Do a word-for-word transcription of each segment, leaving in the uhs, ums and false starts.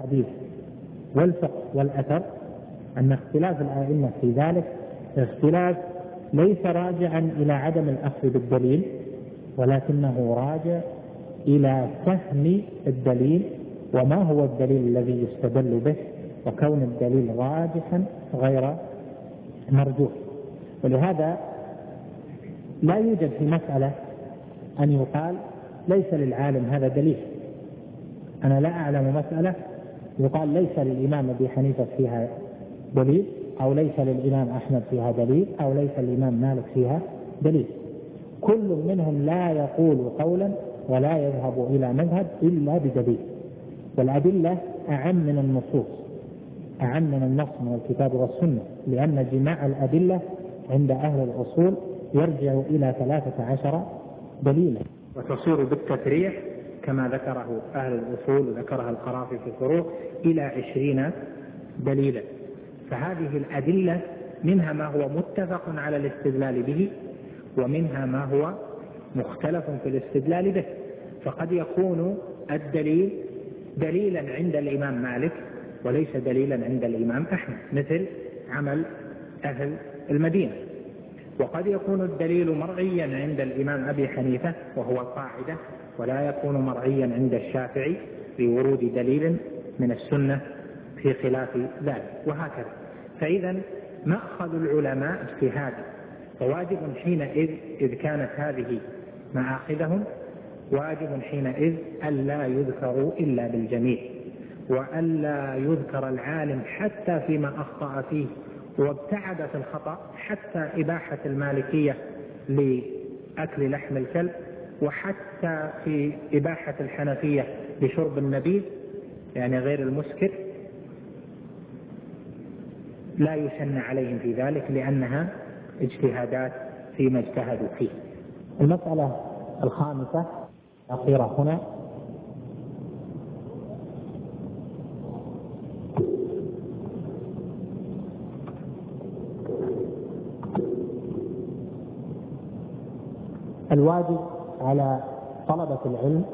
الحديث والفقه والأثر أن اختلاف الأئمة في ذلك اختلاف ليس راجعا إلى عدم الأخذ بالدليل، ولكنه راجع إلى فهم الدليل وما هو الدليل الذي يستدل به، وكون الدليل راجحا غير مرجوح. ولهذا لا يوجد في مسألة أن يقال ليس للعالم هذا دليل. أنا لا أعلم مسألة يقال ليس للإمام أبي حنيفة فيها دليل، أو ليس للإمام أحمد فيها دليل، أو ليس للإمام مالك فيها دليل. كل منهم لا يقول قولا ولا يذهب إلى مذهب إلا بدليل. والأدلة أعم من النصوص، أعم من النص من الكتاب والسنة، لأن جماع الأدلة عند أهل الأصول يرجع إلى ثلاثة عشر دليلا، وتصير بالتفريع كما ذكره أهل الأصول وذكرها القرافي في الفروع إلى عشرين دليلا. فهذه الأدلة منها ما هو متفق على الاستدلال به، ومنها ما هو مختلف في الاستدلال به. فقد يكون الدليل دليلا عند الإمام مالك وليس دليلا عند الإمام أحمد، مثل عمل أهل المدينة. وقد يكون الدليل مرعيا عند الإمام أبي حنيفة وهو القاعدة، ولا يكون مرعيا عند الشافعي لورود دليل من السنة في خلاف ذلك، وهكذا. فإذا مأخذ العلماء اجتهاد، فواجب حينئذ إذ كانت هذه مآخذهم واجب حينئذ ألا يذكروا إلا بالجميع، وألا يذكر العالم حتى فيما أخطأ فيه وابتعد في الخطأ، حتى إباحة المالكية لأكل لحم الكلب، وحتى في إباحة الحنفية لشرب النبيذ يعني غير المسكر، لا يشن عليهم في ذلك لأنها اجتهادات فيما اجتهدوا فيه. المسألة الخامسة الأخيرة هنا الواجب على طلبة العلم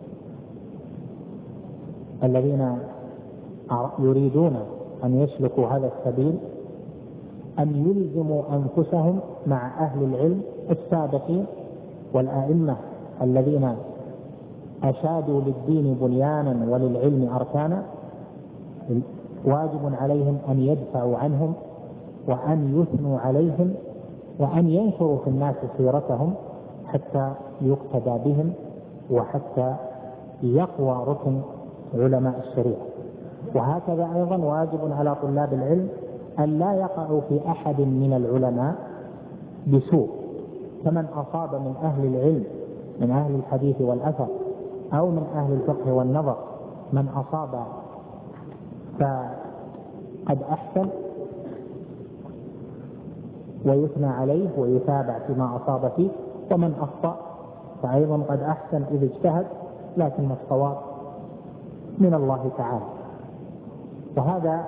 الذين يريدون أن يسلكوا هذا السبيل أن يلزموا أنفسهم مع أهل العلم السابقين والآئمة الذين أشادوا للدين بنيانا وللعلم أركانا. واجب عليهم أن يدفعوا عنهم وأن يثنوا عليهم وأن ينشروا في الناس سيرتهم حتى يقتدى بهم، وحتى يقوى ركن علماء الشريعة. وهكذا أيضا واجب على طلاب العلم أن لا يقعوا في أحد من العلماء بسوء، فمن أصاب من أهل العلم من أهل الحديث والأثر أو من أهل الفقه والنظر من أصاب فقد أحسن ويثنى عليه ويتابع فيما أصاب فيه، ومن أخطأ فأيضا قد أحسن إذ اجتهد، لكن الصواب من الله تعالى. وهذا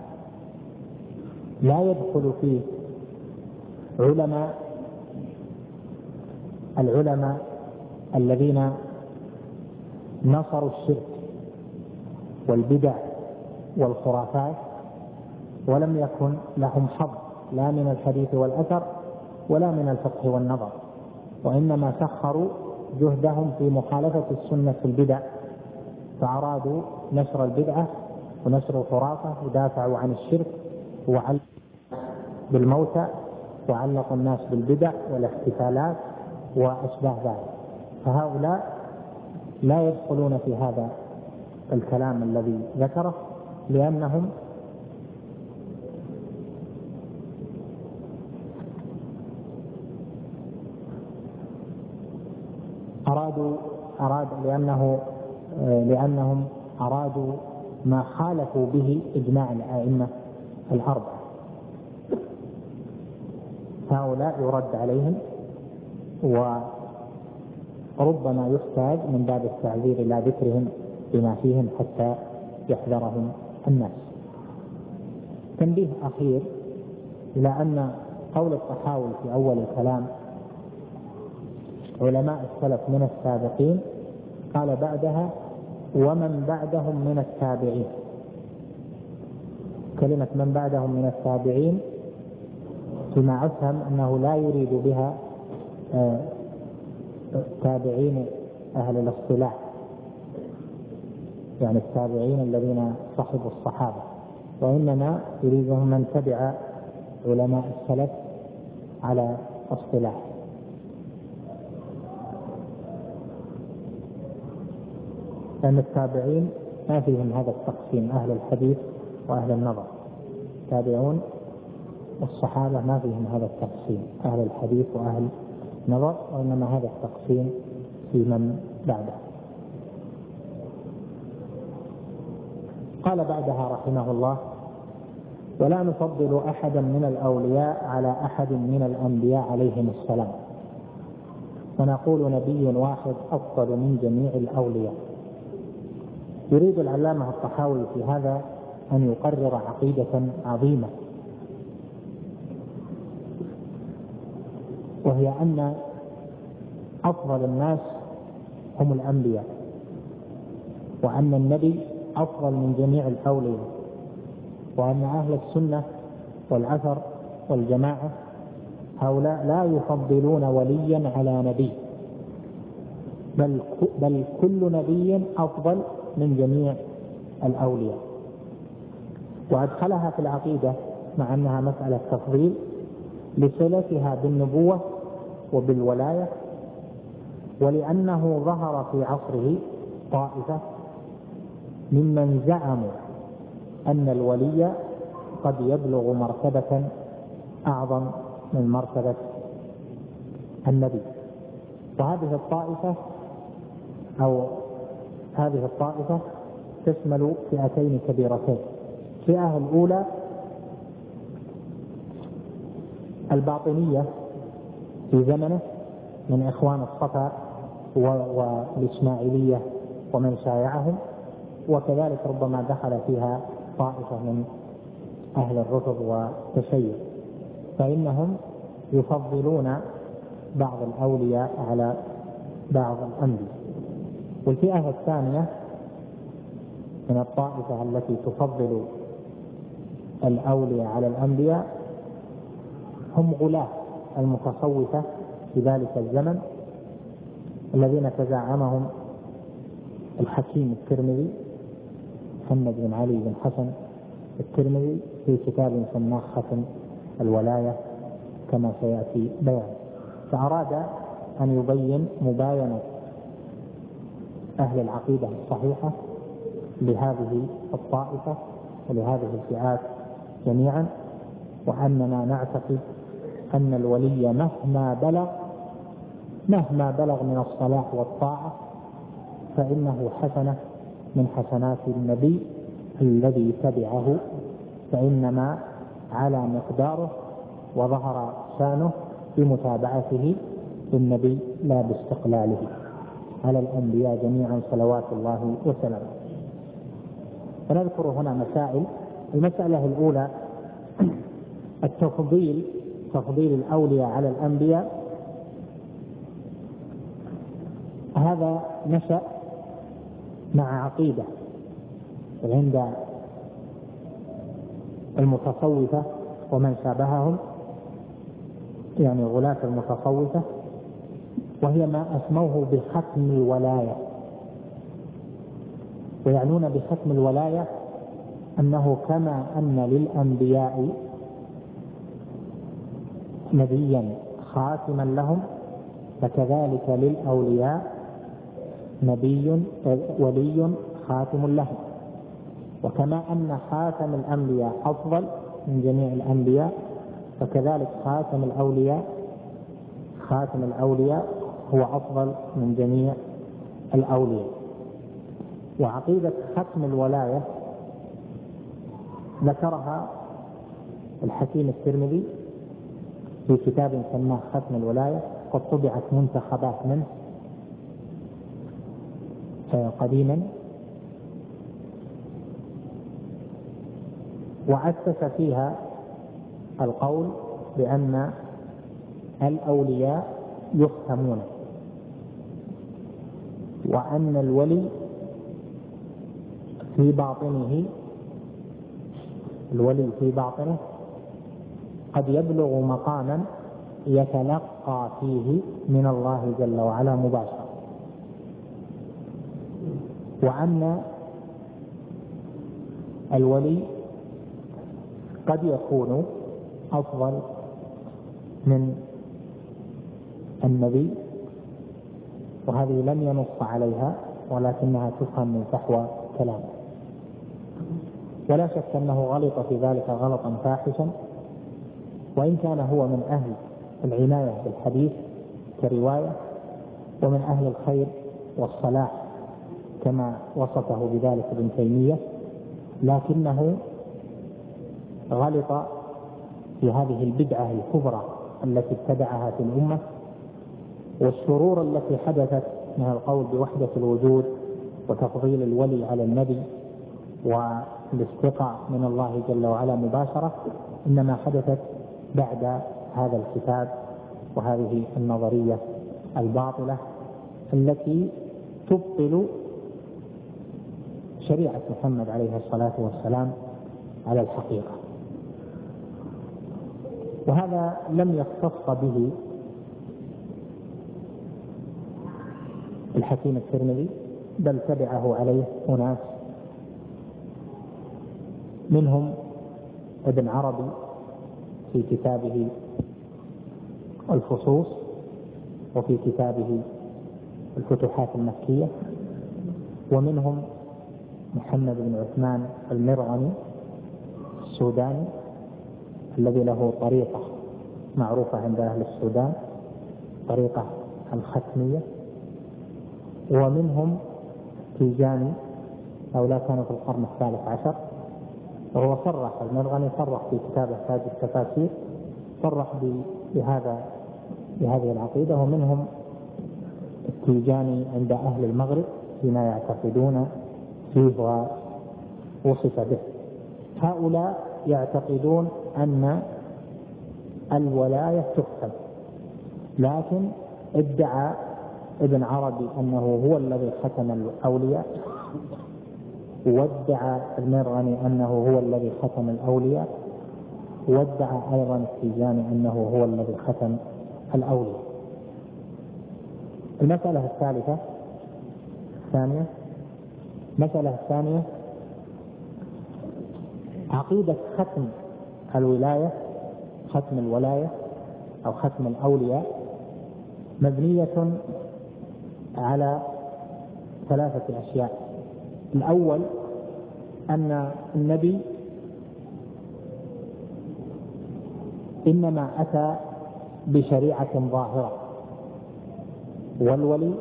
لا يدخل فيه علماء العلماء الذين نصروا الشرك والبدع والخرافات ولم يكن لهم حظ لا من الحديث والأثر ولا من الفقه والنظر، وإنما سخروا جهدهم في مخالفة السنة في البدع، فأرادوا نشر البدعة ونشر الخرافة ودافعوا عن الشرك وعلقوا بالموتى وعلقوا الناس بالبدع والاحتفالات وأشباه ذلك. فهؤلاء لا يدخلون في هذا الكلام الذي ذكره، لأنهم أرادوا أراد لأنه لأنهم أرادوا ما خالفوا به إجماع الأئمة الأربعة. هؤلاء يرد عليهم، وربما يحتاج من باب التعذير إلى ذكرهم بما فيهم حتى يحذرهم الناس. تنبيه أخير إلى أن قول الطحاوي في أول الكلام علماء السلف من السابقين، قال بعدها ومن بعدهم من التابعين، كلمة من بعدهم من التابعين فيما أفهم أنه لا يريد بها تابعين أهل الاصطلاح، يعني التابعين الذين صحبوا الصحابة، وإنما يريدهم من تبع علماء السلف على اصطلاح. لأن التابعين ما فيهم هذا التقسيم، أهل الحديث وأهل النظر. التابعون والصحابة ما فيهم هذا التقسيم، أهل الحديث وأهل النظر، وإنما هذا التقسيم في من بعده. قال بعدها رحمه الله: ولا نفضل أحدا من الأولياء على أحد من الأنبياء عليهم السلام، ونقول نبي واحد أفضل من جميع الأولياء. يريد العلامة الطحاوي في هذا أن يقرر عقيدة عظيمة، وهي أن أفضل الناس هم الأنبياء، وأن النبي أفضل من جميع الأولياء، وأن أهل السنة والأثر والجماعة هؤلاء لا يفضلون وليا على نبي، بل, بل كل نبي أفضل من جميع الأولياء. وأدخلها في العقيدة مع أنها مسألة تفضيل لصلتها بالنبوة وبالولاية، ولأنه ظهر في عصره طائفة ممن زعموا أن الولي قد يبلغ مرتبة أعظم من مرتبة النبي. وهذه الطائفة أو هذه الطائفة تشمل فئتين كبيرتين. الفئة الأولى الباطنية في زمنه من إخوان الصفا والإسماعيلية ومن شايعهم، وكذلك ربما دخل فيها طائفة من أهل الرفض والتشيع، فإنهم يفضلون بعض الأولياء على بعض الأنبياء. والفئة الثانية من الطائفة التي تفضل الأولياء على الأنبياء هم غلاة المتصوفة في ذلك الزمن، الذين تزعمهم الحكيم الترمذي محمد بن علي بن حسن الترمذي في كتاب سماه ختم الولاية كما سيأتي بيان. فأراد أن يبين مباينة أهل العقيدة الصحيحة لهذه الطائفة ولهذه الفئات جميعا، وأننا نعتقد أن الولي مهما بلغ مهما بلغ من الصلاح والطاعة فإنه حسنة من حسنات النبي الذي تبعه، فإنما على مقداره وظهر شانه بمتابعته للنبي لا باستقلاله على الأنبياء جميعا صلوات الله وسلامه. ونذكر هنا مسائل. المسألة الأولى التفضيل، تفضيل الأولياء على الأنبياء. هذا نشأ مع عقيدة عند المتصوفة ومن شابههم، يعني غلاة المتصوفة، وهي ما أسموه بختم الولاية. ويعنون بختم الولاية أنه كما أن للأنبياء نبيا خاتما لهم، فكذلك للأولياء نبي ولي خاتم لهم. وكما أن خاتم الأنبياء أفضل من جميع الأنبياء، فكذلك خاتم الأولياء خاتم الأولياء هو أفضل من جميع الأولياء. وعقيدة ختم الولاية ذكرها الحكيم الترمذي في كتاب سماه ختم الولاية، قد طبعت منتخبات منه قديما، وأسس فيها القول بأن الأولياء يختمون، وأن الولي في باطنه الولي في باطنه قد يبلغ مقاما يتلقى فيه من الله جل وعلا مباشرة، وأن الولي قد يكون أفضل من النبي، وهذه لم ينص عليها ولكنها تفهم من فحوى كلامه. ولا شك أنه غلط في ذلك غلطا فاحشا، وإن كان هو من أهل العناية بالحديث كرواية ومن أهل الخير والصلاح كما وصفه بذلك ابن تيمية، لكنه غلط في هذه البدعة الكبرى التي ابتدعها في الأمة، والشرور التي حدثت من القول بوحدة الوجود وتفضيل الولي على النبي والاستقاء من الله جل وعلا مباشرة، إنما حدثت بعد هذا الكتاب وهذه النظرية الباطلة التي تبطل شريعة محمد عليه الصلاة والسلام على الحقيقة. وهذا لم يختص به الحكيم الترمذي، بل تبعه عليه أناس، منهم ابن عربي في كتابه الفصوص، وفي كتابه الفتوحات المكية، ومنهم محمد بن عثمان المرغني السوداني الذي له طريقة معروفة عند أهل السودان، طريقة الختمية، ومنهم تيجاني، هؤلاء كانوا في القرن الثالث عشر، وهو صرح المرغني صرح في كتابه تاج التفاسير صرح بهذا بهذه العقيدة. ومنهم التيجاني عند أهل المغرب فيما يعتقدون فيه ووصف به. هؤلاء يعتقدون أن الولاية تختم، لكن ادعى ابن عربي أنه هو الذي ختم الأولياء، وادعى المرغني أنه هو الذي ختم الأولياء، وادعى أيضا التيجاني أنه هو الذي ختم الأولياء. المسألة الثالثة الثانية المسألة الثانية عقيدة ختم الولاية، ختم الولاية أو ختم الأولياء، مبنية على ثلاثة أشياء. الأول أن النبي إنما أتى بشريعة ظاهرة، والولي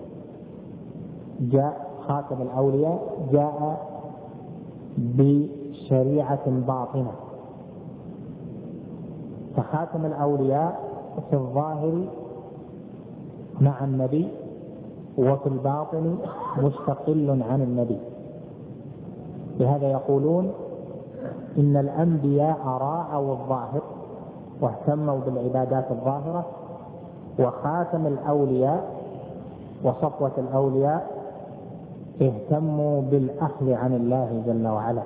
جاء خاتم الأولياء جاء بشريعة باطنة. فخاتم الأولياء في الظاهر مع النبي، وفي الباطن مستقل عن النبي. لهذا يقولون إن الأنبياء راعوا الظاهر واهتموا بالعبادات الظاهرة، وخاتم الأولياء وصفوة الأولياء اهتموا بالأخذ عن الله جل وعلا.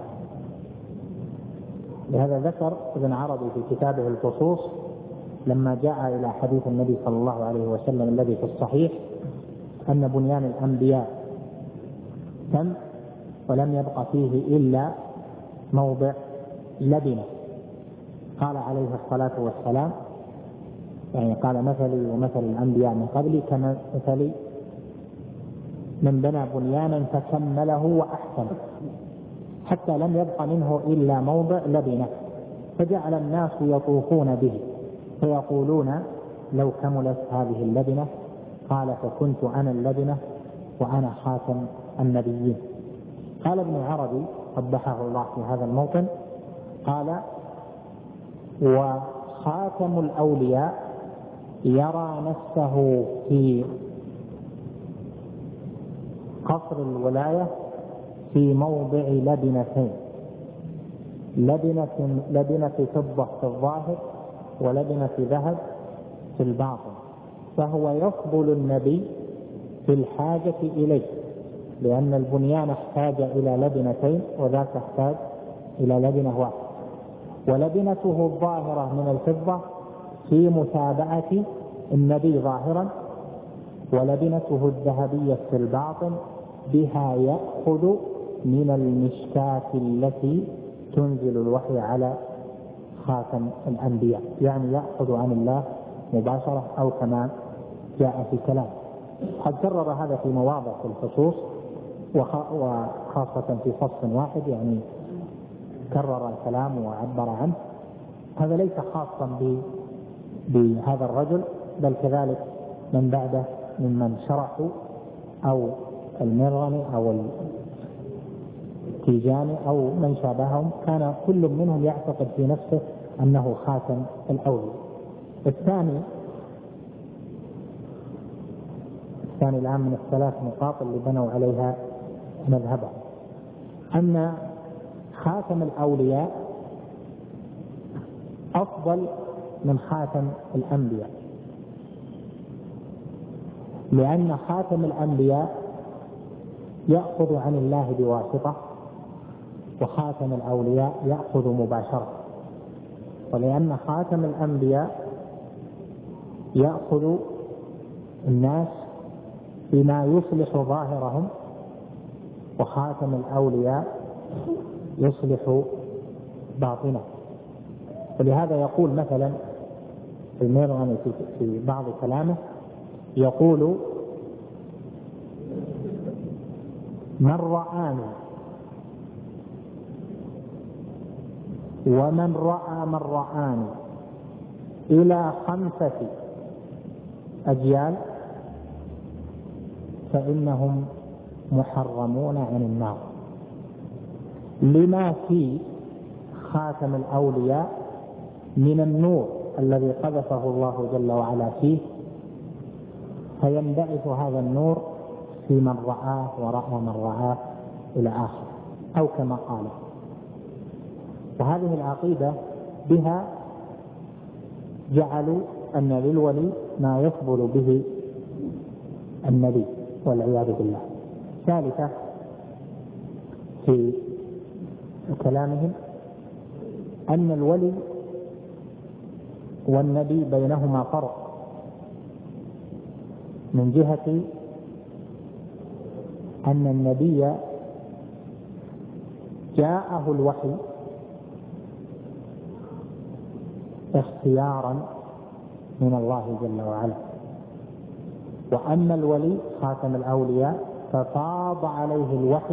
لهذا ذكر ابن عربي في كتابه الفصوص لما جاء إلى حديث النبي صلى الله عليه وسلم الذي في الصحيح أن بنيان الأنبياء تم ولم يبق فيه إلا موضع لبنة. قال عليه الصلاة والسلام، يعني قال مثلي ومثل الأنبياء من قبلي كمثل من بنى بنيانا فكمله وأحسن حتى لم يبق منه إلا موضع لبنة، فجعل الناس يطوفون به فيقولون لو كملت هذه اللبنة، قال فكنت أنا اللبنة وأنا خاتم النبيين. قال ابن عربي قبحه الله في هذا الموطن، قال وخاتم الأولياء يرى نفسه في قصر الولاية في موضع لبنتين، لبنة لبنة فضة في الظاهر ولبنة ذهب في الباطن، فهو يفضل النبي في الحاجة إليه، لأن البنيان احتاج إلى لبنتين وذاك احتاج إلى لبنة واحدة. ولبنته الظاهرة من الفضة في متابعة النبي ظاهرا، ولبنته الذهبية في الباطن بها يأخذ من المشكاة التي تنزل الوحي على خاتم الأنبياء، يعني يأخذ عن الله مباشرة أو كما جاء في كلام. قد كرر هذا في مواضع في الخصوص وخاصة في فصل واحد، يعني كرر الكلام وعبر عنه. هذا ليس خاصا بهذا الرجل، بل كذلك من بعده ممن شرحوا أو المرغني أو التيجاني أو من شابههم، كان كل منهم يعتقد في نفسه أنه خاتم الأولياء. الثاني الثاني الآن من الثلاث نقاط اللي بنوا عليها مذهبهم، أن خاتم الأولياء أفضل من خاتم الأنبياء، لأن خاتم الأنبياء يأخذ عن الله بواسطة، وخاتم الأولياء يأخذ مباشرة. ولأن خاتم الأنبياء يأخذ الناس بما يصلح ظاهرهم، وخاتم الأولياء يصلح باطنه. ولهذا يقول مثلا المرغني في بعض كلامه، يقول: من رآني ومن رأى من رآني إلى خمسة أجيال فإنهم محرمون عن النار، لما في خاتم الأولياء من النور الذي قذفه الله جل وعلا فيه، فينبعث هذا النور في من رآه ورأى من رآه إلى آخر، أو كما قال. وهذه العقيدة بها جعلوا أن للولي ما يفضل به النبي والعياذ بالله. ثالثة في كلامهم أن الولي والنبي بينهما فرق، من جهة أن النبي جاءه الوحي اختيارا من الله جل وعلا، وأما الولي خاتم الأولياء ففاض عليه الوحي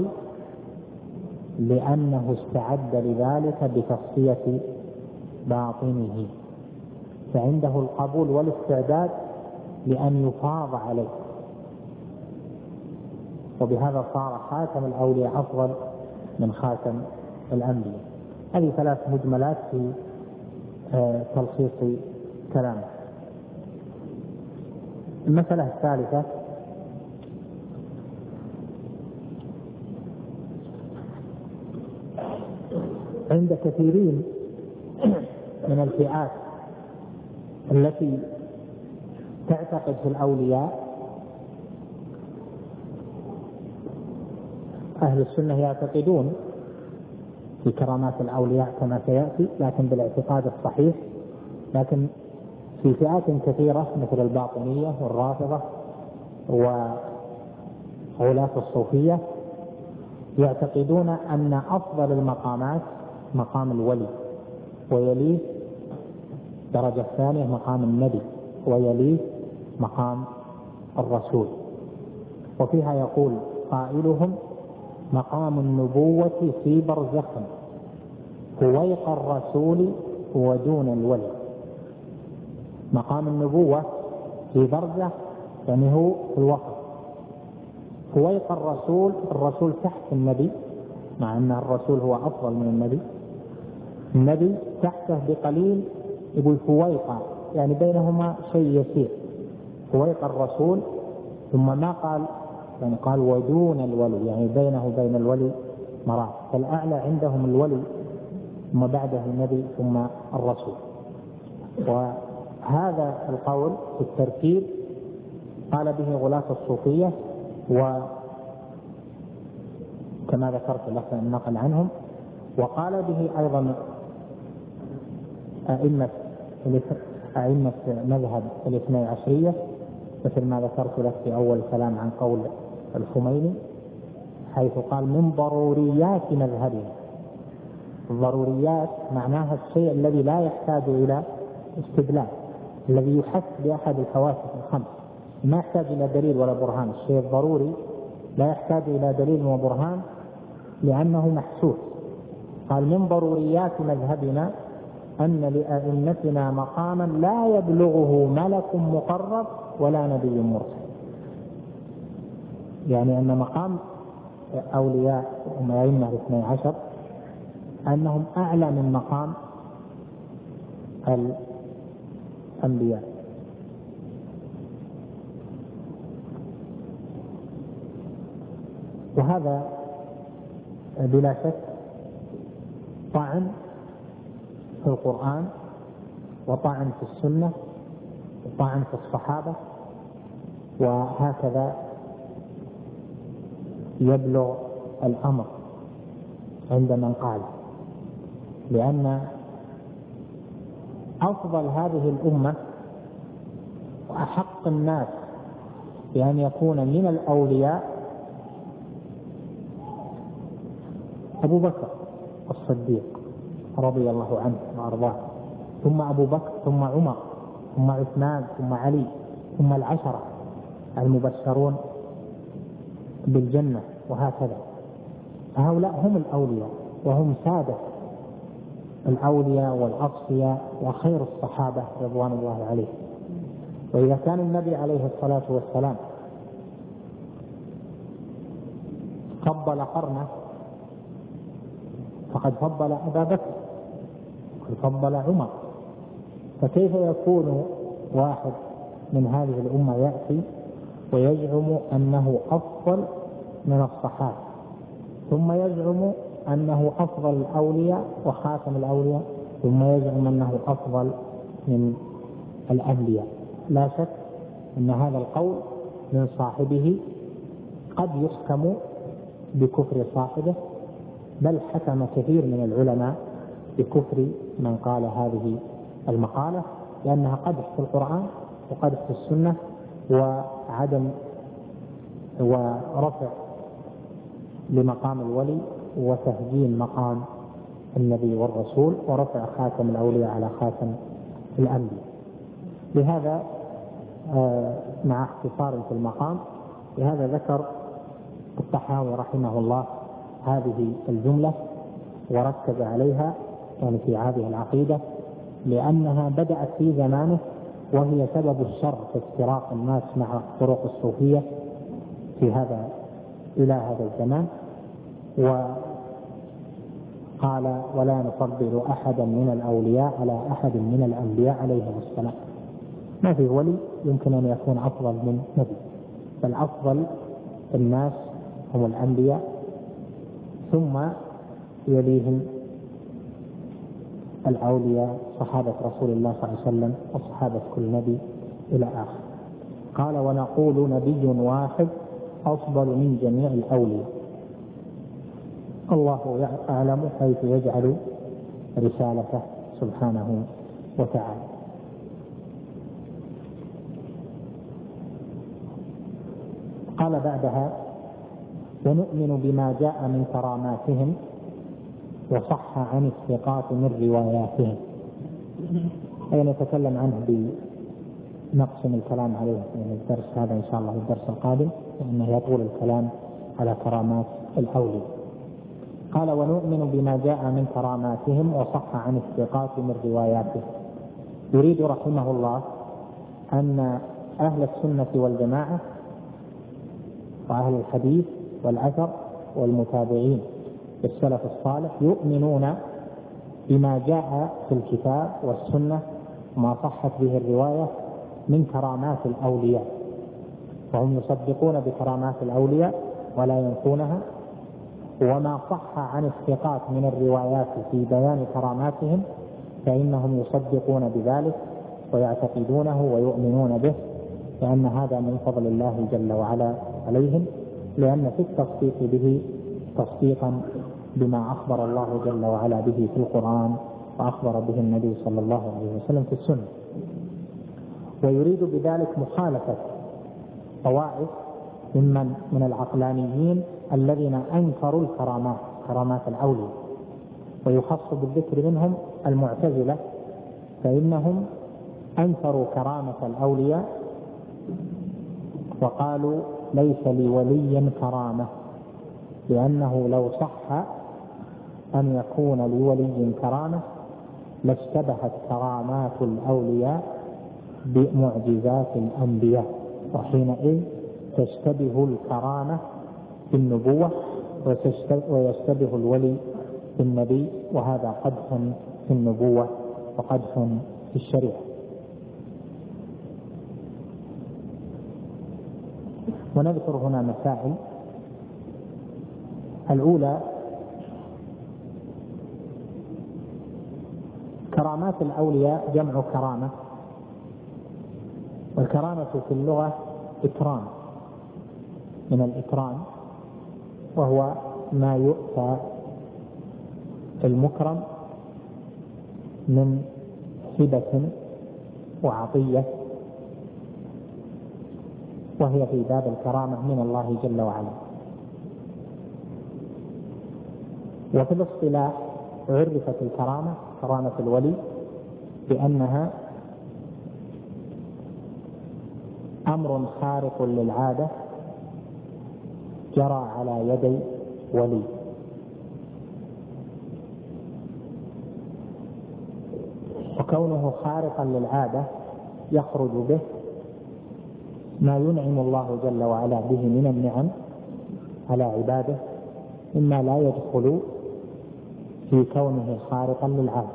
لأنه استعد لذلك بتصفية باطنه، فعنده القبول والاستعداد لأن يفاض عليه، وبهذا صار خاتم الأولياء أفضل من خاتم الأنبياء. هذه ثلاث مجملات في تلخيص كلامه. المسألة الثالثة عند كثيرين من الفئات التي تعتقد في الأولياء، أهل السنة يعتقدون في كرامات الأولياء كما سيأتي، لكن بالاعتقاد الصحيح. لكن في فئات كثيرة مثل الباطنية والرافضة وغلاة الصوفية يعتقدون أن أفضل المقامات مقام الولي، ويليه درجة ثانية مقام النبي، ويليه مقام الرسول. وفيها يقول قائلهم: مقام النبوة في برزخ فويق الرسول ودون الولي. مقام النبوة في برزخ يعني هو في الوسط، فويق الرسول، الرسول تحت النبي، مع أن الرسول هو أفضل من النبي، النبي تحته بقليل، يقول فويق يعني بينهما شيء يسير، فويق الرسول، ثم ما قال يعني قال ودون الولي، يعني بينه وبين الولي مراتب، فالأعلى عندهم الولي ثم بعده النبي ثم الرسول. وهذا القول في الترتيب قال به غلاة الصوفية، وكما ذكرت لك النقل عنهم، وقال به أيضا أئمة أئمة مذهب الاثني عشرية، مثل ما ذكرت لك في أول كلام عن قول الخميني حيث قال من ضروريات مذهبنا. الضروريات معناها الشيء الذي لا يحتاج إلى استدلال، الذي يحس بأحد الحواس الخمس، ما يحتاج إلى دليل ولا برهان. الشيء الضروري لا يحتاج إلى دليل وبرهان لأنه محسوس. قال من ضروريات مذهبنا أن لأئمتنا مقاما لا يبلغه ملك مقرب ولا نبي مرسل. يعني أن مقام أولياء الأئمة الاثني عشر أنهم أعلى من مقام الأنبياء. وهذا بلا شك طعن في القرآن وطعن في السنة وطعن في الصحابة، وهكذا يبلغ الأمر عند من قال، لأن أفضل هذه الأمة وأحق الناس بأن يكون من الأولياء أبو بكر الصديق رضي الله عنه وأرضاه، ثم أبو بكر ثم عمر ثم عثمان ثم علي ثم العشرة المبشرون بالجنة، وهكذا. هؤلاء هم الأولياء وهم سادة الأولياء والأصفياء وخير الصحابة رضوان الله عليهم. وإذا كان النبي عليه الصلاة والسلام فضل قرنه فقد فضل أبا بكر وفضل عمر، فكيف يكون واحد من هذه الأمة يأتي ويزعم أنه أفضل من الصحابة، ثم يزعم أنه أفضل الأولياء وخاتم الأولياء، ثم يزعم أنه أفضل من الأنبياء؟ لا شك أن هذا القول من صاحبه قد يحكم بكفر صاحبه، بل حكم كثير من العلماء بكفر من قال هذه المقالة، لأنها قدح في القرآن وقدح في السنة وعدم ورفع لمقام الولي وتهجين مقام النبي والرسول ورفع خاتم الأولياء على خاتم الأنبياء. لهذا مع اختصار في المقام، لهذا ذكر الطحاوي رحمه الله هذه الجملة وركز عليها يعني في هذه العقيدة، لأنها بدأت في زمانه وهي سبب الشر في افتراق الناس مع طرق الصوفية في هذا إلى هذا الزمان. وقال ولا نفضل أحدا من الأولياء على أحد من الأنبياء عليهم السلام. ما في ولي يمكن أن يكون أفضل من نبي، بل أفضل الناس هم الأنبياء، ثم يليهم الأولياء صحابة رسول الله صلى الله عليه وسلم وصحابة كل نبي إلى آخر. قال ونقول نبي واحد أفضل من جميع الأولياء، الله أعلم حيث يجعل رسالته سبحانه وتعالى. قال بعدها ونؤمن بما جاء من كراماتهم وصح عن الثقات من رواياتهم. أي نتكلم عنه بنقسم الكلام عليه من الدرس هذا إن شاء الله الدرس القادم، لأنه يطول الكلام على كرامات الأولياء. قال ونؤمن بما جاء من كراماتهم وصح عن الثقات من رواياتهم. يريد رحمه الله أن أهل السنة والجماعة وأهل الحديث والأثر والمتابعين السلف الصالح يؤمنون بما جاء في الكتاب والسنة وما صحت به الرواية من كرامات الأولياء، وهم يصدقون بكرامات الأولياء ولا ينفونها، وما صح عن الثقات من الروايات في بيان كراماتهم فإنهم يصدقون بذلك ويعتقدونه ويؤمنون به، لأن هذا من فضل الله جل وعلا عليهم، لأن في التصديق به تصديقا بما أخبر الله جل وعلا به في القرآن وأخبر به النبي صلى الله عليه وسلم في السنة. ويريد بذلك مخالفة طوائف ممن من العقلانيين الذين أنكروا الكرامات، كرامات الأولياء، ويخص بالذكر منهم المعتزلة، فإنهم أنكروا كرامة الأولياء وقالوا ليس لولي كرامة، لأنه لو صح أن يكون لولي كرامة لاشتبهت كرامات الأولياء بمعجزات الأنبياء، وحينئذ تشتبه الكرامة بالنبوة ويشتبه الولي بالنبي، وهذا قدح في النبوة وقدح في الشريعة. ونذكر هنا مسائل. الأولى كرامات الأولياء جمع كرامة، والكرامة في اللغة إكرام، من الإكرام، وهو ما يؤتى المكرم من هبة وعطية، وهي في باب الكرامة من الله جل وعلا. وفي الاصطلاح عرفت الكرامة كرامة الولي بأنها أمر خارق للعادة جرى على يدي ولي. وكونه خارقا للعادة يخرج به ما ينعم الله جل وعلا به من النعم على عباده، مما لا يدخل في كونه خارقا للعادة.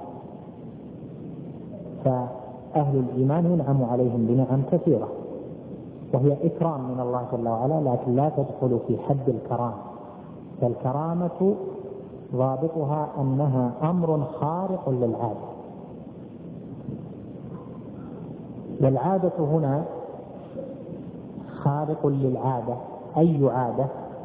فأهل الإيمان ينعم عليهم بنعم كثيرة وهي إكرام من الله جل وعلا، لكن لا تدخل في حد الكرامة. فالكرامة ضابطها أنها أمر خارق للعادة. والعادة هنا خارق للعادة، أي عادة؟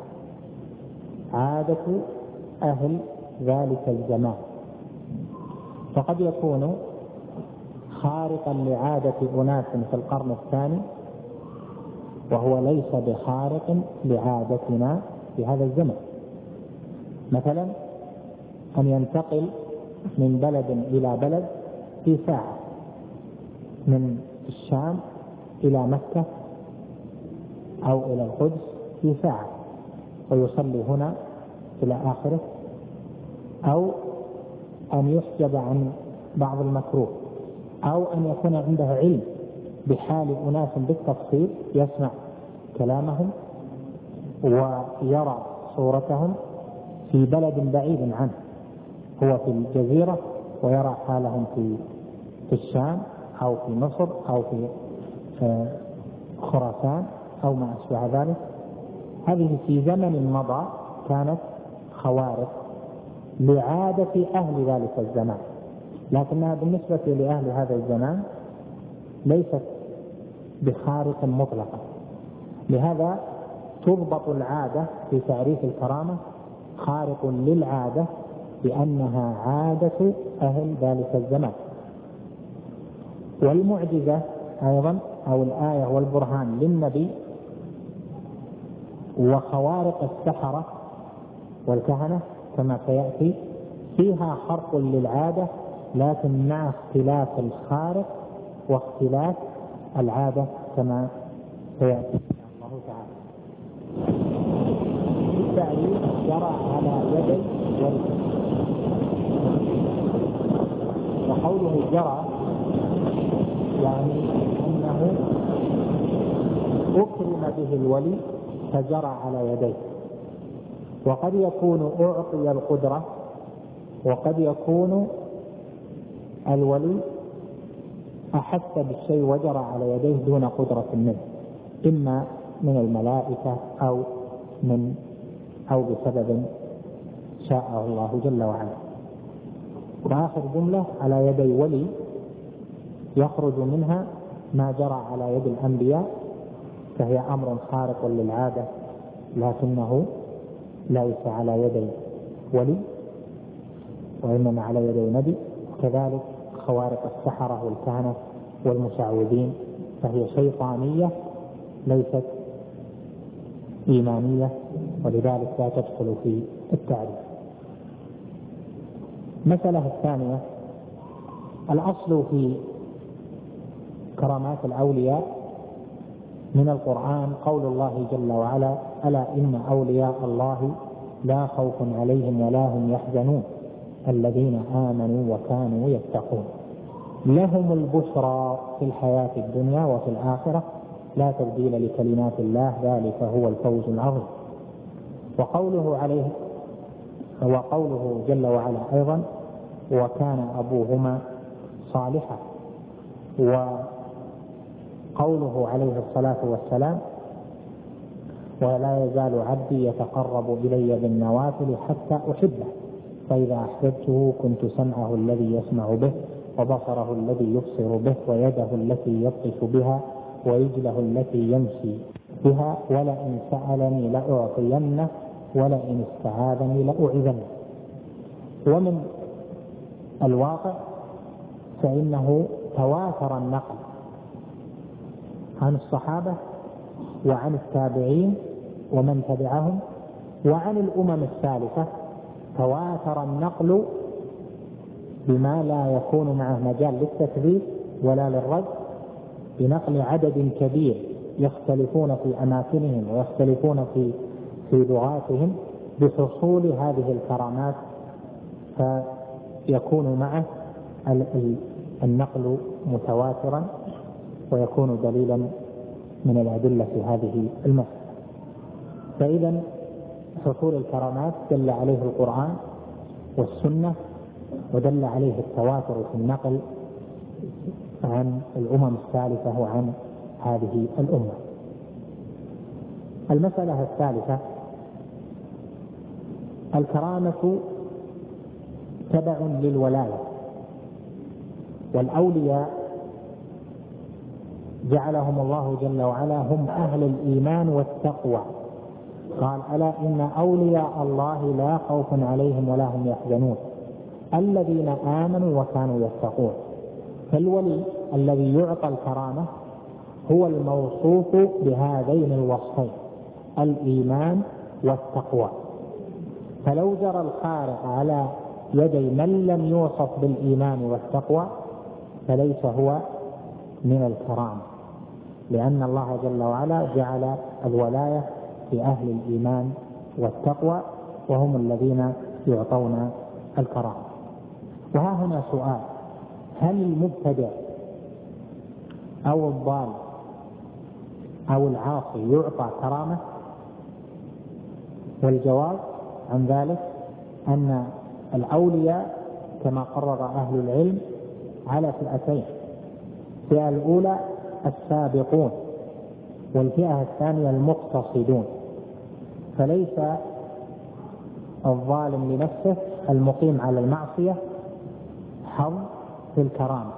عادة أهل ذلك الزمان. فقد يكون خارقا لعادة أناس في القرن الثاني وهو ليس بخارق لعادتنا في هذا الزمن. مثلا أن ينتقل من بلد إلى بلد في ساعة، من الشام إلى مكة أو إلى القدس في ساعة، ويصلي هنا إلى آخره، أو أن يحجب عن بعض المكروه، أو أن يكون عنده علم بحال أناس بالتفصيل، يسمع كلامهم ويرى صورتهم في بلد بعيد عنه، هو في الجزيرة ويرى حالهم في في الشام أو في مصر أو في خراسان أو ما أشبه ذلك. هذه في زمن مضى كانت خوارق لعادة أهل ذلك الزمان، لكنها بالنسبة لأهل هذا الزمان ليست بخارق مطلقة. لهذا تضبط العادة في تعريف الكرامة خارق للعادة بأنها عادة أهل ذلك الزمان. والمعجزة أيضا أو الآية والبرهان للنبي وخوارق السحرة والكهنة كما سيأتي فيها خرق للعادة، لكن مع اختلاف الخارق واختلاف العادة كما سيأتي إن شاء الله تعالى. التعريف جرى على يدي ولي، وقوله جرى يعني أنه أكرم به الولي فجرى على يديه. وقد يكون أعطي القدرة، وقد يكون الولي أحس بالشيء وجرى على يديه دون قدرة منه، إما من الملائكة أو من أو بسبب شاءه الله جل وعلا. وآخر جملة على يدي ولي يخرج منها ما جرى على يد الأنبياء، فهي أمر خارق للعادة لكنه ليس على يدي ولي وإنما على يدي نبي، كذلك خوارق السحرة والكهنة والمشعوذين فهي شيطانية ليست إيمانية، ولذلك لا تدخل في التعريف. المسألة الثانية: الأصل في كرامات الأولياء من القرآن قول الله جل وعلا: ألا إن أولياء الله لا خوف عليهم ولا هم يحزنون الذين آمنوا وكانوا يتقون لهم البشرى في الحياة الدنيا وفي الآخرة لا تبديل لكلمات الله ذلك هو الفوز العظيم. وقوله عليه وقوله جل وعلا أيضا: وكان أبوهما صالحا. وقوله عليه الصلاة والسلام: ولا يزال عبدي يتقرب إلي بالنوافل حتى أحبه فإذا أحببته كنت سمعه الذي يسمع به وبصره الذي يبصر به ويده التي يبطش بها ورجله التي يمشي بها ولئن سألني لأعطينه ولئن استعاذني لأعيذنه. ومن الواقع فإنه تواتر النقل عن الصحابة وعن التابعين ومن تبعهم وعن الأمم السالفة، تواتر النقل بما لا يكون معه مجال للتكذيب ولا للرد، بنقل عدد كبير يختلفون في أماكنهم ويختلفون في في لغاتهم بحصول هذه الكرامات، فيكون معه النقل متواترا ويكون دليلا من الأدلة في هذه المسألة. فإذا حصول الكرامات دل عليه القرآن والسنة، ودل عليه التواتر في النقل عن الأمم السالفة وعن هذه الأمة. المسألة الثالثة: الكرامة تبع للولاية، والأولياء جعلهم الله جل وعلا هم أهل الإيمان والتقوى. قال: ألا إن أولياء الله لا خوف عليهم ولا هم يحزنون الذين آمنوا وكانوا يتقون. فالولي الذي يعطى الكرامة هو الموصوف بهذين الوصفين الإيمان والتقوى. فلو جرى الخارق على يدي من لم يوصف بالإيمان والتقوى فليس هو من الكرامة، لأن الله جل وعلا جعل الولاية في أهل الإيمان والتقوى وهم الذين يعطون الكرامة. وها هنا سؤال: هل المبتدع أو الضال أو العاصي يعطى كرامة؟ والجواب عن ذلك أن الأولياء كما قرر أهل العلم على فئتين: الفئة الأولى السابقون، والفئة الثانية المقتصدون. فليس الظالم لنفسه المقيم على المعصية حظ في الكرامة،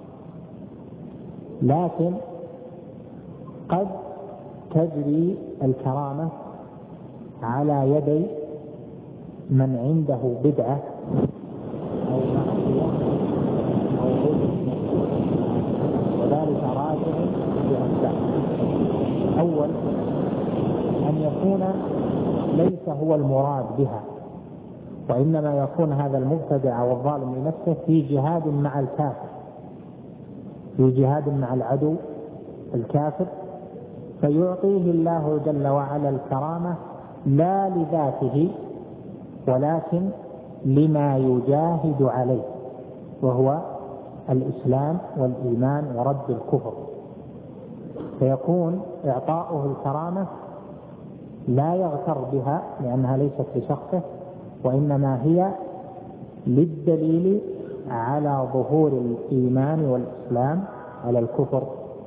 لكن قد تجري الكرامة على يدي من عنده بدعة أو معصية أو ظلم، وذلك راجع بأسباب. أول أن يكون ليس هو المراد بها، وإنما يكون هذا المبتدع والظالم لنفسه في جهاد مع الكافر، في جهاد مع العدو الكافر، فيعطيه الله جل وعلا الكرامة لا لذاته ولكن لما يجاهد عليه، وهو الإسلام والإيمان ورد الكفر. فيكون إعطاؤه الكرامة لا يغتر بها لأنها ليست لشخصه، وإنما هي للدليل على ظهور الإيمان والإسلام على الكفر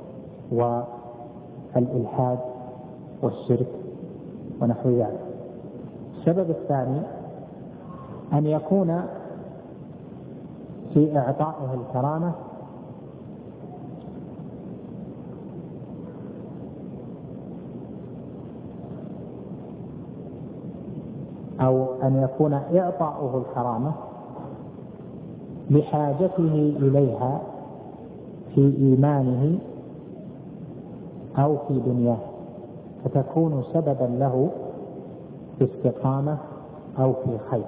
والإلحاد والشرك ونحو ذلك. السبب الثاني أن يكون في إعطائه الكرامة أو أن يكون إعطاؤه الكرامة لحاجته إليها في إيمانه أو في دنياه، فتكون سببا له في استقامة أو في خير.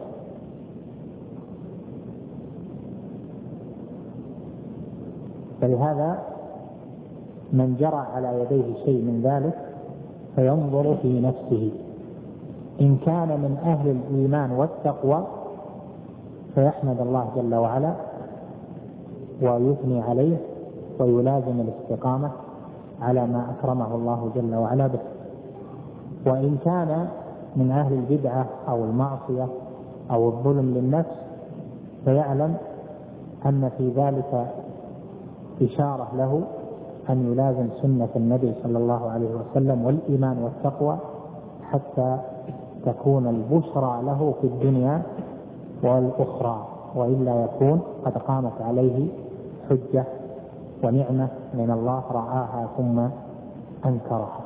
فلهذا من جرى على يديه شيء من ذلك فينظر في نفسه، إن كان من أهل الإيمان والتقوى فيحمد الله جل وعلا ويثني عليه ويلازم الاستقامة على ما أكرمه الله جل وعلا به. وإن كان من أهل البدعة أو المعصية أو الظلم للنفس فيعلم أن في ذلك إشارة له أن يلازم سنة النبي صلى الله عليه وسلم والإيمان والتقوى حتى تكون البشرى له في الدنيا والأخرى، وإلا يكون قد قامت عليه حجة ونعمة من الله رعاها ثم أنكرها.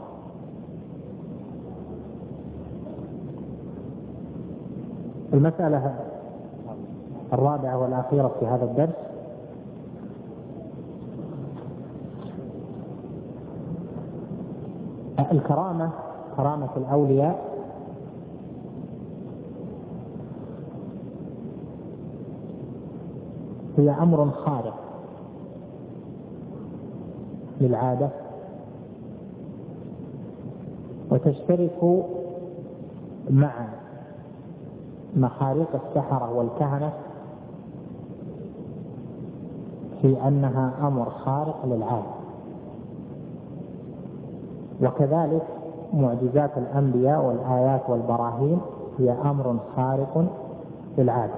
المسألة الرابعة والأخيرة في هذا الدرس الكرامة، كرامة الأولياء هي أمر خارق للعادة، وتشترك مع مخاريق السحرة والكهنة في أنها أمر خارق للعادة، وكذلك معجزات الأنبياء والآيات والبراهين هي أمر خارق للعادة.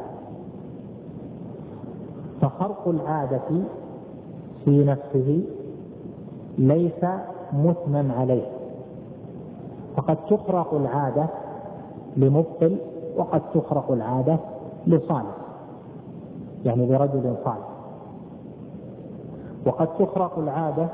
فخرق العادة في نفسه ليس مثنى عليه، فقد تخرق العادة لمبطل وقد تخرق العادة لصالح، يعني لرجل صالح، وقد تخرق العادة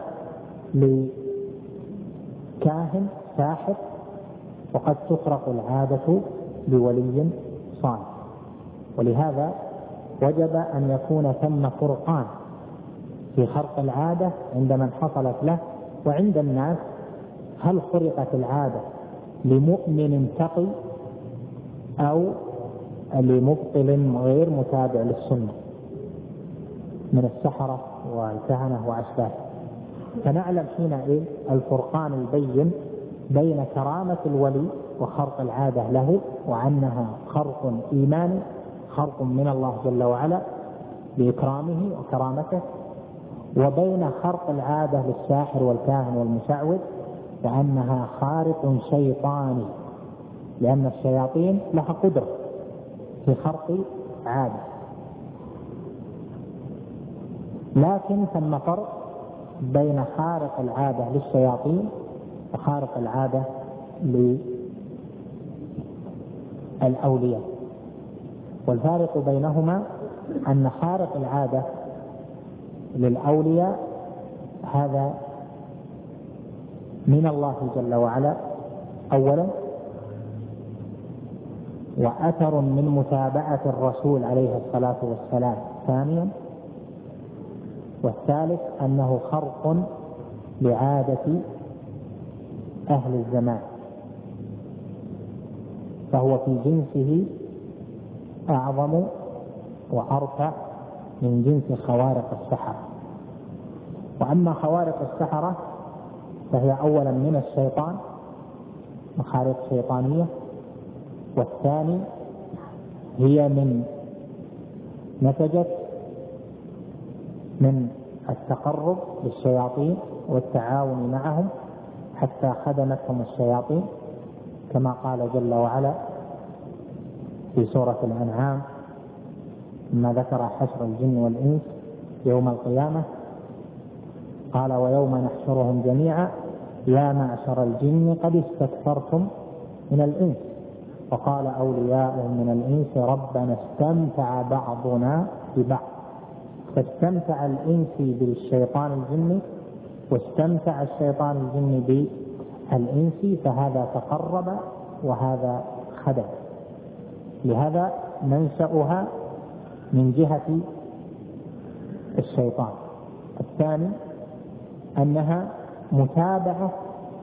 لكاهن ساحر، وقد تخرق العادة لولي صالح. ولهذا وجب أن يكون ثم فرقان في خرق العادة عند من حصلت له وعند الناس. هل خرقت العادة لمؤمن تقي أو لمبطل غير متابع للسنة من السحرة والكهنة وأشباهه؟ فنعلم حينئذ الفرقان البين بين كرامة الولي وخرق العادة له، وأنها خرق إيماني، خرق من الله جل وعلا بإكرامه وكرامته، وبين خرق العادة للساحر والكاهن والمشعوذ وأنها خارق شيطاني، لأن الشياطين لها قدرة في خرق عادة. لكن ثم فرق بين خارق العادة للشياطين وخارق العادة للأولياء، والفارق بينهما أن خارق العادة للأولياء هذا من الله جل وعلا أولا، وأثر من متابعة الرسول عليه الصلاة والسلام ثانيا، والثالث أنه خرق لعادة أهل الزمان، فهو في جنسه أعظم وأرفع من جنس خوارق السحرة. وأما خوارق السحرة فهي أولا من الشيطان، مخارق شيطانية، والثاني هي من نتجت من التقرب للشياطين والتعاون معهم حتى خدمتهم الشياطين، كما قال جل وعلا في سورة الأنعام لما ذكر حشر الجن والإنس يوم القيامة قال ويوم نحشرهم جميعا يا معشر الجن قد استكثرتم من الإنس، وقال أولياؤهم من الإنس ربنا استمتع بعضنا ببعض، فاستمتع الإنس بالشيطان الجني واستمتع الشيطان الجني بالإنس، فهذا تقرب وهذا خدم. لهذا منشأها من جهة الشيطان. الثاني أنها متابعة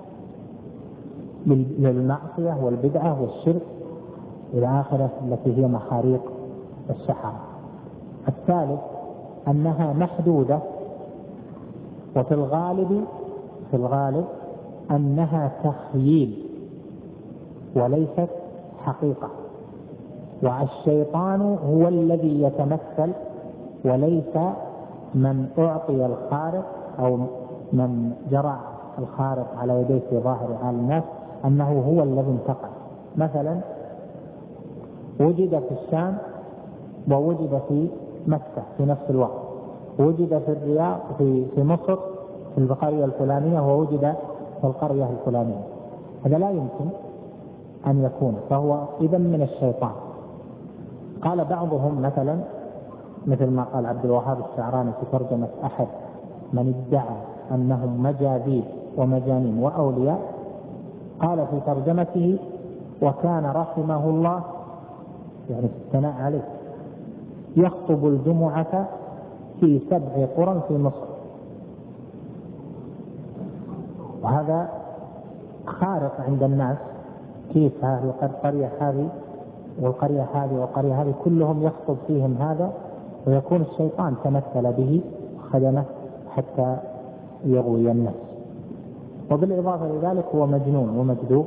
للمعصية والبدعة والشرك إلى آخره التي هي محاريق السحرة. الثالث أنها محدودة، وفي الغالب في الغالب أنها تخييل وليست حقيقة، والشيطان هو الذي يتمثل وليس من أعطي الخارق أو من جرى الخارق على يديه في ظاهر حال الناس أنه هو الذي انتقل. مثلا وجد في الشام ووجد في مكة في نفس الوقت، وجد في الرياض في في مصر في القرية الفلانية، ووجد في القرية الفلانية. هذا لا يمكن أن يكون، فهو إذن من الشيطان. قال بعضهم مثلا مثل ما قال عبد الوهاب الشعراني في ترجمة أحد من ادعى أنهم مجاذيب ومجانين وأولياء، قال في ترجمته: وكان رحمه الله، يعني في الثناء عليه، يخطب الجمعة في سبع قرى في مصر. وهذا خارق عند الناس، كيف هذه القرية هذه والقرية هذه والقرية هذه كلهم يخطب فيهم هذا، ويكون الشيطان تمثل به خدمه حتى يغوي الناس. وبالإضافة لذلك هو مجنون ومجذوب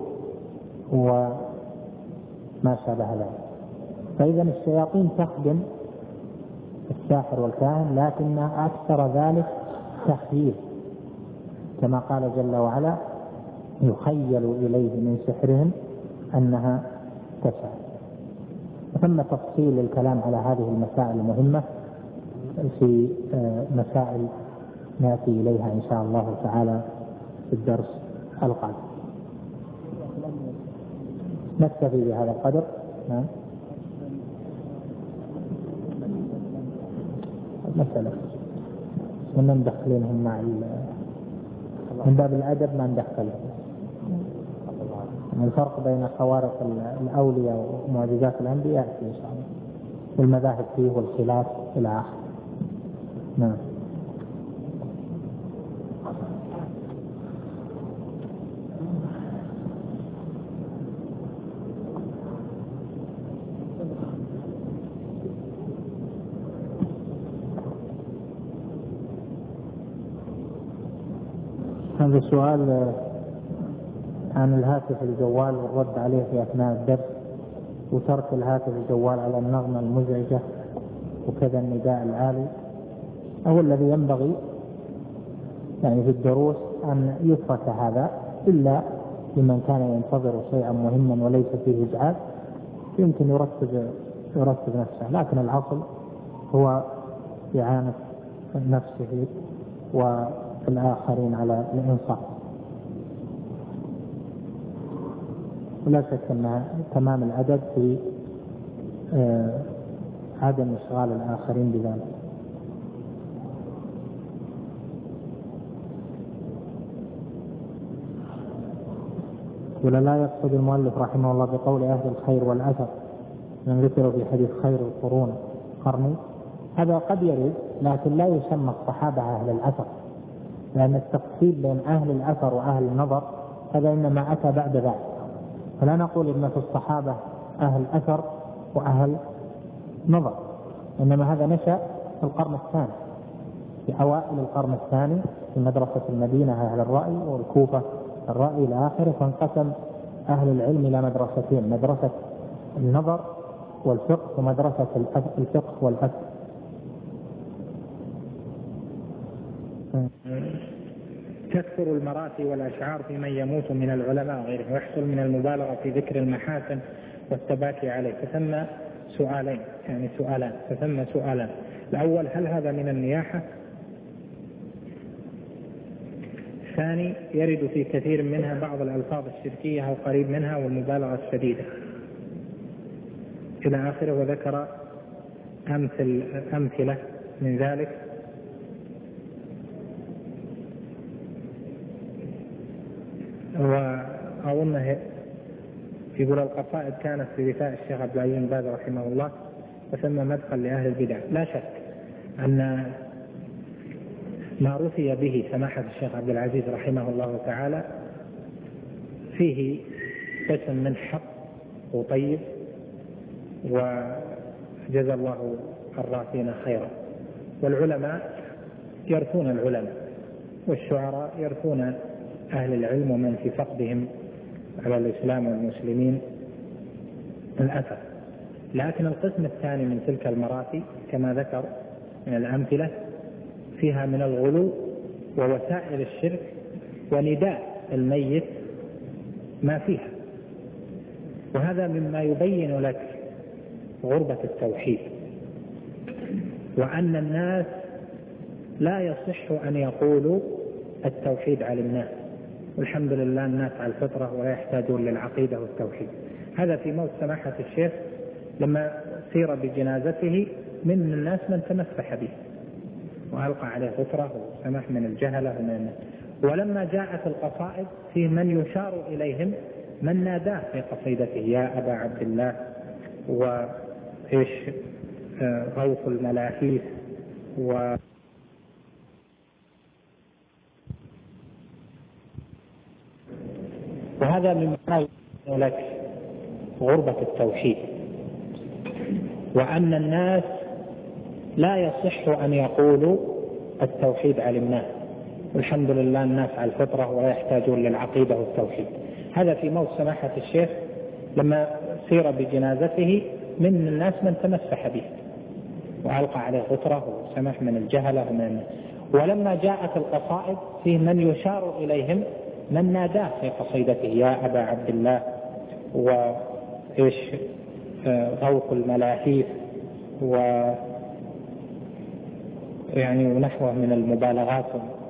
وما شابه ذلك. فإذا الشياطين تخدم الساحر والكاهن، لكن أكثر ذلك تخييل، كما قال جل وعلا: يخيل إليه من سحرهم أنها تسعى. ثم تفصيل الكلام على هذه المسائل المهمة في مسائل نأتي إليها إن شاء الله تعالى في الدرس القادم. نكتفي بهذا القدر. نعم. مسألة كنا ندخلينهم مع من باب الأدب ما ندخلهم. الفرق بين خوارق الأولياء ومعجزات الأنبياء يأتي إن شاء الله، والمذاهب فيه والخلاف إلى آخره. نعم. هذا السؤال عن الهاتف الجوال والرد عليه في أثناء الدرس، وترك الهاتف الجوال على النغمة المزعجة وكذا النداء العالي. هو الذي ينبغي يعني في الدروس أن يترك هذا، إلا لمن كان ينتظر شيئا مهما وليس فيه إزعاج يمكن يرتب يرتب نفسه، لكن الأصل هو إعانة نفسه والآخرين على الإنصاف. ولا شك أن تمام الأدب في آه عدم إشغال الآخرين بذلك. ولا لا يقصد المؤلف رحمه الله بقول أهل الخير والأثر من ذكر في حديث خير القرون قرني، هذا قد يرد، لكن لا يسمى الصحابة أهل الأثر، لأن التقسيم بين أهل الأثر وأهل النظر هذا إنما أتى بعد ذلك. فلا نقول إن في الصحابة أهل أثر وأهل نظر، إنما هذا نشأ في القرن الثاني، في أوائل القرن الثاني في مدرسة المدينة أهل الرأي والكوفة الرأي إلى آخره، فانقسم أهل العلم إلى مدرستين: مدرسة النظر والفقه ومدرسة الفقه والأثر. تكثر المراتي والأشعار في من يموت من العلماء وغيره، ويحصل من المبالغة في ذكر المحاسن والتباكي عليه، فثم سؤالين يعني سؤالان فثم سؤالان الأول: هل هذا من النياحة؟ الثاني: يرد في كثير منها بعض الألفاظ الشركية أو قريب منها والمبالغة الشديدة إلى آخره، وذكر أمثل أمثلة من ذلك. وأظنه يقول: القصائد كانت في وفاء الشيخ عبد العزيز بن باز رحمه الله، وثم مدخل لأهل البدع. لا شك أن ما رثي به سماحة الشيخ عبد العزيز رحمه الله تعالى فيه قسم من حق وطيب، وجزى الله الراثين خيرا. والعلماء يرثون العلماء، والشعراء يرثون أهل العلم ومن في فقدهم على الإسلام والمسلمين الأثر. لكن القسم الثاني من تلك المراثي كما ذكر من الأمثلة فيها من الغلو ووسائل الشرك ونداء الميت ما فيها، وهذا مما يبين لك غربة التوحيد، وأن الناس لا يصح أن يقولوا التوحيد علمناه والحمد لله الناس على الفطرة ولا يحتاجون للعقيدة والتوحيد. هذا في موت سماحة الشيخ لما سير بجنازته من الناس من تمسح به وألقى عليه فطرة وسمح من الجهلة ومن. ولما جاءت القصائد في من يشار إليهم من ناداه في قصيدته يا أبا عبد الله وإيش غوث الملاحيث و وهذا مما يبين لك غربة التوحيد، وأن الناس لا يصح أن يقولوا التوحيد علمناه والحمد لله الناس على الفطرة ولا يحتاجون للعقيدة والتوحيد. هذا في موت سماحة الشيخ لما سير بجنازته من الناس من تمسح به وألقى عليه فطرة وسمح من الجهلة ومن. ولما جاءت القصائد في من يشار إليهم من ناداه في قصيدته يا أبا عبد الله وإيش غوث الملاحيث و يعني ونحوه من المبالغات.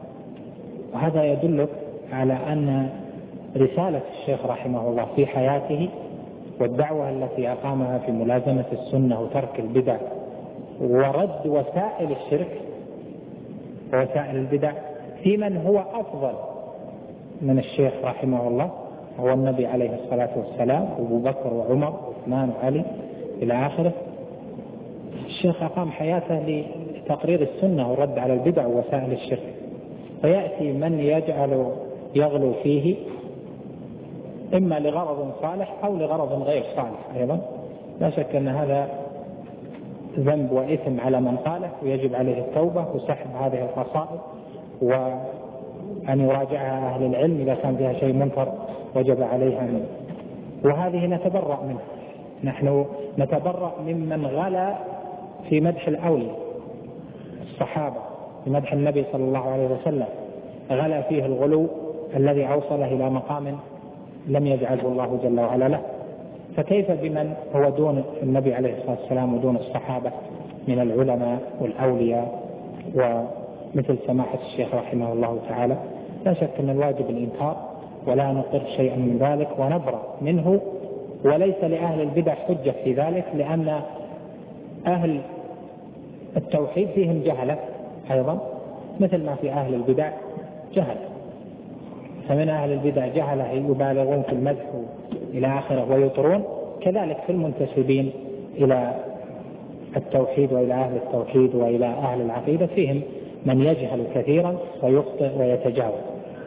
وهذا يدلك على أن رسالة الشيخ رحمه الله في حياته والدعوة التي أقامها في ملازمة السنة وترك البدع ورد وسائل الشرك ووسائل البدع في من هو أفضل من الشيخ رحمه الله هو النبي عليه الصلاة والسلام وأبو بكر وعمر وعثمان وعلي إلى آخره. الشيخ أقام حياته لتقرير السنة والرد على البدع ووسائل الشرك، فيأتي من يجعل يغلو فيه إما لغرض صالح أو لغرض غير صالح أيضا. لا شك أن هذا ذنب وإثم على من قاله، ويجب عليه التوبة وسحب هذه القصائد وأن يراجعها أهل العلم إذا كان فيها شيء منكر وجب عليها منه. وهذه نتبرأ منه، نحن نتبرأ ممن غلا في مدح الأولياء الصحابة في مدح النبي صلى الله عليه وسلم، غلا فيه الغلو الذي أوصله إلى مقام لم يجعله الله جل وعلا له. فكيف بمن هو دون النبي عليه الصلاة والسلام ودون الصحابة من العلماء والأولياء ومثل سماحة الشيخ رحمه الله تعالى؟ لا شك أن الواجب الإنكار ولا نقر شيئا من ذلك ونبرأ منه، وليس لأهل البدع حجة في ذلك، لأن أهل التوحيد فيهم جهلة أيضا مثل ما في أهل البدع جهل. فمن أهل البدع جهلة يبالغون في المدح إلى آخره ويطرون، كذلك في المنتسبين إلى التوحيد وإلى أهل التوحيد وإلى أهل العقيدة فيهم من يجهل كثيرا ويخطئ ويتجاوز.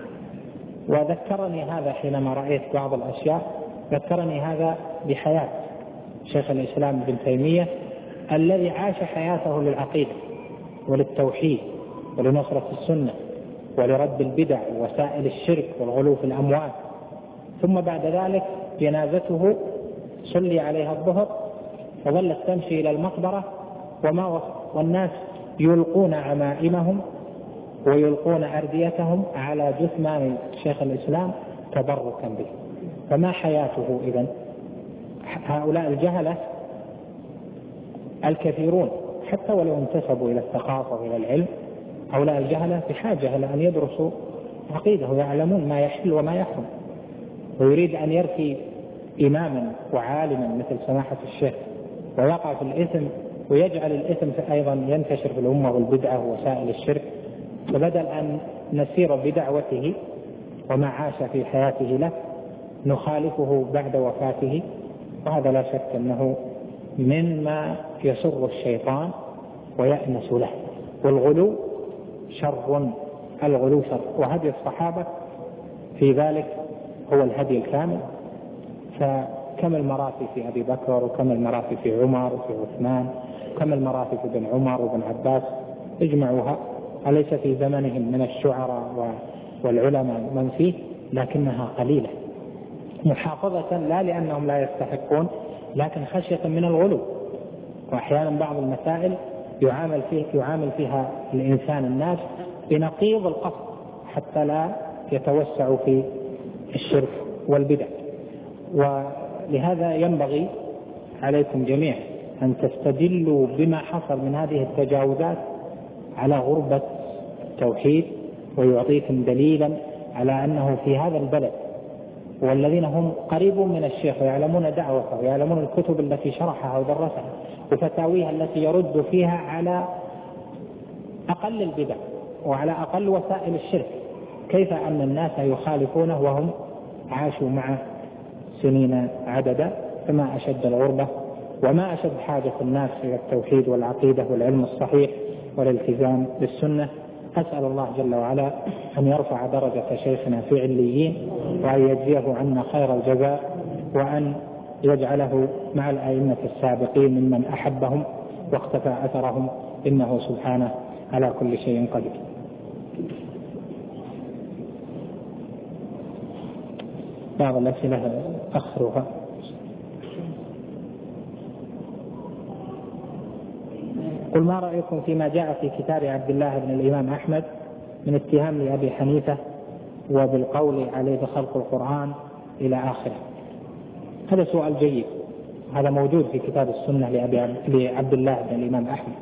وذكرني هذا حينما رأيت بعض الأشياء، ذكرني هذا بحياة شيخ الإسلام ابن تيمية الذي عاش حياته للعقيدة وللتوحيد ولنصرة السنة ولرد البدع ووسائل الشرك والغلو في الأموال، ثم بعد ذلك جنازته صلي عليها الظهر وظلت تمشي إلى المقبرة وما والناس يلقون عمائمهم ويلقون أرديتهم على جثمان شيخ الإسلام تبركا به. فما حياته إذن؟ هؤلاء الجهلة الكثيرون حتى ولو انتسبوا إلى الثقافة وإلى العلم، هؤلاء الجهلة بحاجة إلى أن يدرسوا عقيدة ويعلمون ما يحل وما يحرم. ويريد أن يرثي إماما وعالما مثل سماحة الشيخ ويقع في الإثم ويجعل الإثم أيضا ينتشر في الأمة والبدعة ووسائل الشرك، فبدل أن نسير بدعوته وما عاش في حياته له نخالفه بعد وفاته، وهذا لا شك أنه مما يسر الشيطان ويأنس له. والغلو شر، الغلو شر. وهدي الصحابة في ذلك هو الهدي الكامل، فكم المراتب في أبي بكر، وكم المراتب في عمر وفي عثمان، وكم المراتب في ابن عمر وابن عباس، اجمعوها، أليس في زمنهم من الشعراء والعلماء من فيه، لكنها قليلة، محافظة لا لأنهم لا يستحقون، لكن خشية من الغلو. وأحيانا بعض المسائل يعامل فيه يعامل فيها الإنسان الناس بنقيض القصد حتى لا يتوسع في الشرك والبدع. ولهذا ينبغي عليكم جميعا أن تستدلوا بما حصل من هذه التجاوزات على غربة التوحيد، ويعطيكم دليلا على أنه في هذا البلد والذين هم قريبون من الشيخ ويعلمون دعوته ويعلمون الكتب التي شرحها ودرسها وفتاويها التي يرد فيها على أقل البدع وعلى أقل وسائل الشرك، كيف أن الناس يخالفونه وهم عاشوا معه سنين عددا؟ فما أشد الغربة وما أشد حاجة الناس إلى التوحيد والعقيدة والعلم الصحيح والالتزام بالسنة. أسأل الله جل وعلا أن يرفع درجة شيخنا في عليين، وأن يجزيه عنا خير الجزاء، وأن يجعله مع الأئمة السابقين ممن أحبهم واختفى أثرهم، إنه سبحانه على كل شيء قدير. بعض الأسئلة أخرها. قل ما رأيكم فيما جاء في كتاب عبد الله بن الإمام أحمد من اتهام لأبي حنيفة وبالقول عليه بخلق القرآن إلى آخره؟ هذا سؤال جيد، هذا موجود في كتاب السنة لعبد الله بن الإمام أحمد.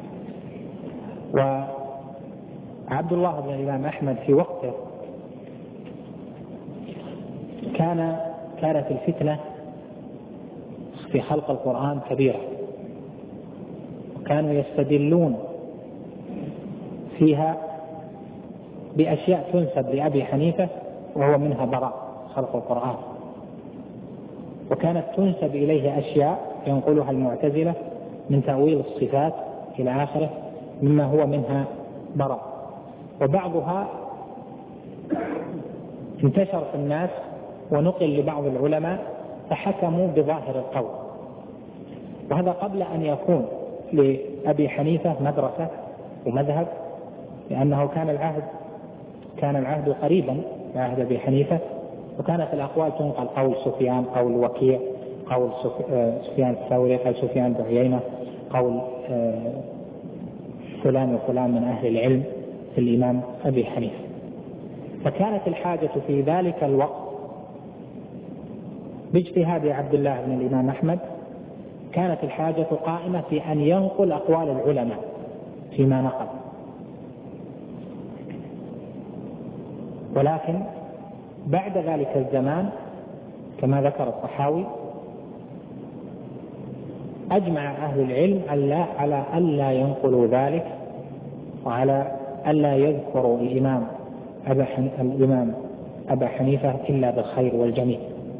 وعبد الله بن الإمام أحمد في وقته كان كانت الفتنة في خلق القرآن كبيرة، وكانوا يستدلون فيها بأشياء تنسب لأبي حنيفة وهو منها براء خلق القرآن، وكانت تنسب إليه أشياء ينقلها المعتزلة من تأويل الصفات إلى آخره مما هو منها براء، وبعضها انتشر في الناس ونقل لبعض العلماء فحكموا بظاهر القول. وهذا قبل أن يكون لأبي حنيفة مدرسة ومذهب، لأنه كان العهد كان العهد قريبا عهد أبي حنيفة، وكانت الأقوال تنقل، قول سفيان، قول وكيع، قول سفيان الثوري، قول سفيان بن عيينة، قول فلان وفلان من أهل العلم في الإمام أبي حنيفة. فكانت الحاجة في ذلك الوقت باجتهاد عبد الله بن الإمام أحمد، كانت الحاجة قائمة في أن ينقل أقوال العلماء فيما نقل. ولكن بعد ذلك الزمان كما ذكر الطحاوي أجمع أهل العلم على ألا ينقلوا ذلك، وعلى ألا يذكروا الإمام أبا الإمام أبا حنيفة إلا بالخير والجميل.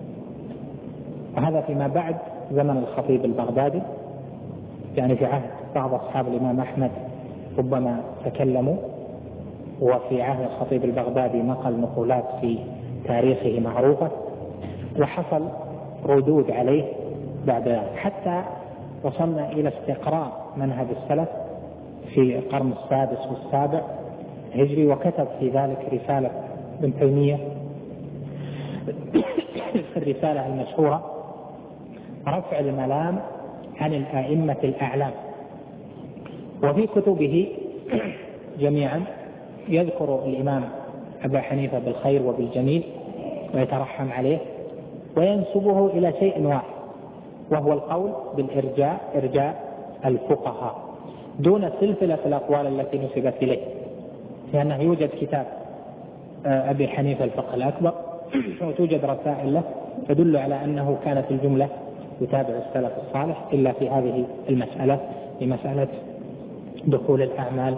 وهذا فيما بعد زمن الخطيب البغدادي، يعني في عهد بعض أصحاب الإمام أحمد ربما تكلموا، وفي عهد الخطيب البغدادي نقل نقولات في تاريخه معروفة، وحصل ردود عليه بعد ذلك، حتى وصلنا إلى استقراء منهج السلف في القرن السادس والسابع هجري، وكتب في ذلك رسالة ابن تيمية الرسالة المشهورة رفع الملام عن الأئمة الأعلام. وفي كتبه جميعا يذكر الإمام أبا حنيفة بالخير وبالجميل ويترحم عليه، وينسبه إلى شيء واحد، وهو القول بالإرجاء، إرجاء الفقهاء، دون سلسلة الأقوال التي نسبت إليه، لأنه يوجد كتاب أبي حنيفة الفقه الأكبر وتوجد رسائل له تدل على أنه كانت الجملة يتابع السلف الصالح إلا في هذه المسألة، في مسألة دخول الأعمال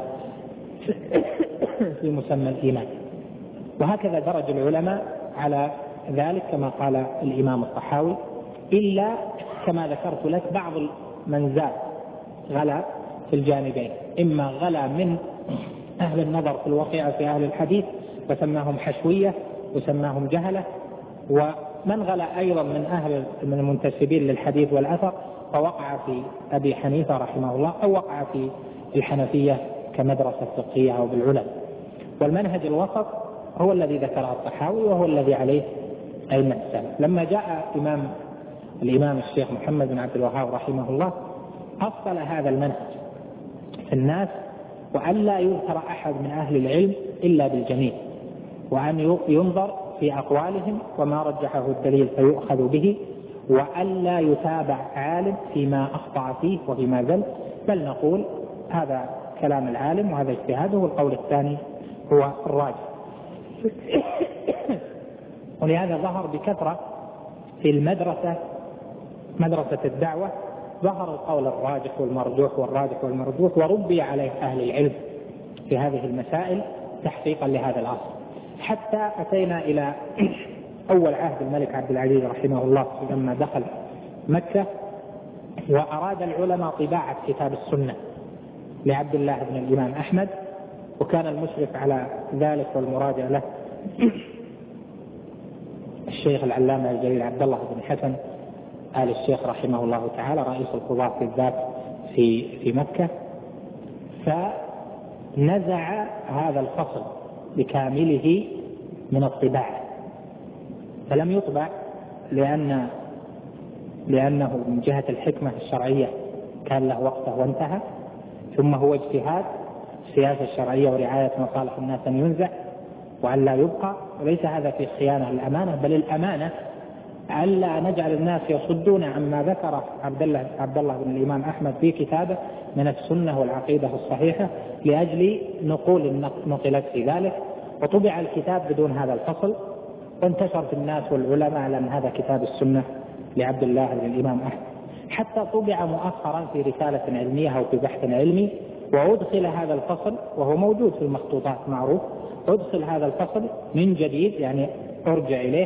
في مسمى الإيمان. وهكذا درج العلماء على ذلك كما قال الإمام الطحاوي، إلا كما ذكرت لك بعض من زاد غلا في الجانبين، إما غلا من أهل النظر في الواقع في أهل الحديث وسماهم حشوية وسماهم جهلة، ومن غلا أيضا من أهل من المنتسبين للحديث والأثر فوقع في أبي حنيفة رحمه الله أو وقع في الحنفية كمدرسة فقهية أو بالعلم. والمنهج الوسط هو الذي ذكره الطحاوي وهو الذي عليه أئمة السلف. لما جاء إمام الإمام الشيخ محمد بن عبد الوهاب رحمه الله أصل هذا المنهج في الناس، وأن لا يذكر أحد من أهل العلم إلا بالجميل، وأن ينظر في أقوالهم وما رجحه الدليل فيؤخذ به، وأن لا يتابع عالم فيما أخطأ فيه وفيما زل، بل نقول هذا كلام العالم وهذا اجتهاده والقول الثاني هو الراجح. ولهذا ظهر بكثرة في المدرسة مدرسة الدعوة ظهر القول الراجح والمرجوح والراجح والمرجوح، وربي عليه أهل العلم في هذه المسائل تحقيقا لهذا الأصل، حتى أتينا إلى أول عهد الملك عبد العزيز رحمه الله لما دخل مكة وأراد العلماء طباعة كتاب السنة لعبد الله بن الإمام أحمد، وكان المشرف على ذلك والمراجع له الشيخ العلامة الجليل عبد الله بن حسن آل الشيخ رحمه الله تعالى رئيس القضاة بالذات في في مكة. فنزع هذا الفصل بكامله من الطباعة، فلم يطبع لأن لأنه من جهة الحكمة الشرعية كان له وقته وانتهى، ثم هو اجتهاد السياسة الشرعية ورعاية مصالح الناس أن ينزع وأن لا يبقى، وليس هذا في خيانة الأمانة، بل الأمانة ألا نجعل الناس يصدون عما ذكره عبد الله عبد الله بن الإمام أحمد في كتابه من السنة والعقيدة الصحيحة لأجل نقول نقلت في ذلك، وطبع الكتاب بدون هذا الفصل، وانتشر في الناس والعلماء على أن هذا كتاب السنة لعبد الله بن الإمام أحمد، حتى طبع مؤخرا في رسالة علمية أو في بحث علمي وأدخل هذا الفصل وهو موجود في المخطوطات معروف، أدخل هذا الفصل من جديد يعني أرجع إليه،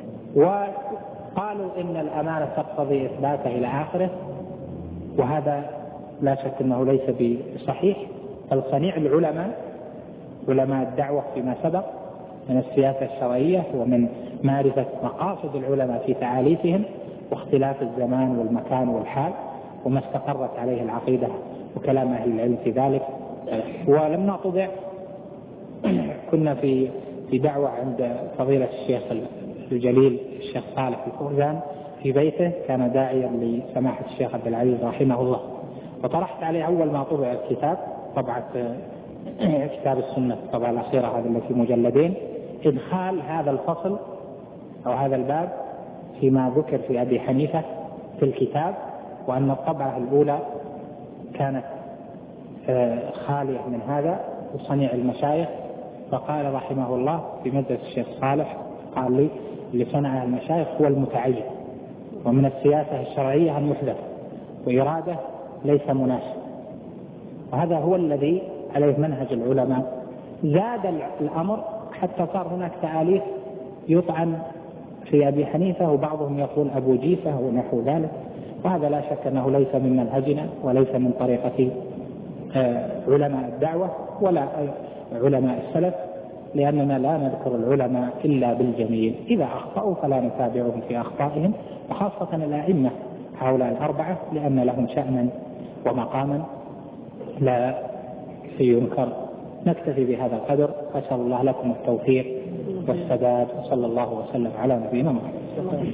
وقالوا إن الأمانة تقتضي إثباته إلى آخره، وهذا لا شك أنه ليس بصحيح، بل صنيع العلماء علماء الدعوة فيما سبق من السياسة الشرعية ومن معرفة مقاصد العلماء في تعاليفهم واختلاف الزمان والمكان والحال وما استقرت عليه العقيدة وكلام أهل العلم في ذلك. ولما طبع كنا في في دعوة عند فضيلة الشيخ الجليل الشيخ صالح الفوزان في بيته، كان داعيا لسماحة الشيخ عبد العزيز رحمه الله، وطرحت عليه أول ما طبع الكتاب طبعة كتاب السنة الطبعة الأخيرة هذه التي مجلدين، إدخال هذا الفصل أو هذا الباب فيما ذكر في أبي حنيفة في الكتاب، وأن الطبعة الأولى كانت خالية من هذا وصنيع المشايخ. فقال رحمه الله في مجلس الشيخ صالح قال لي اللي صنع المشايخ هو المتعين، ومن السياسة الشرعية أن يحدث، وإرادة ليس مناسب، وهذا هو الذي عليه منهج العلماء. زاد الأمر حتى صار هناك تآليف يطعن في أبي حنيفة، وبعضهم يقول أبو جيفة ونحو ذلك، وهذا لا شك أنه ليس من منهجنا وليس من طريقة علماء الدعوة ولا علماء السلف، لأننا لا نذكر العلماء إلا بالجميل، إذا أخطأوا فلا نتابعهم في أخطائهم، وخاصة الأئمة هؤلاء الأربعة لأن لهم شأنا ومقاما لا ينكر. نكتفي بهذا القدر، أسأل الله لكم التوفيق والسداد، وصلى الله وسلم على نبينا محمد.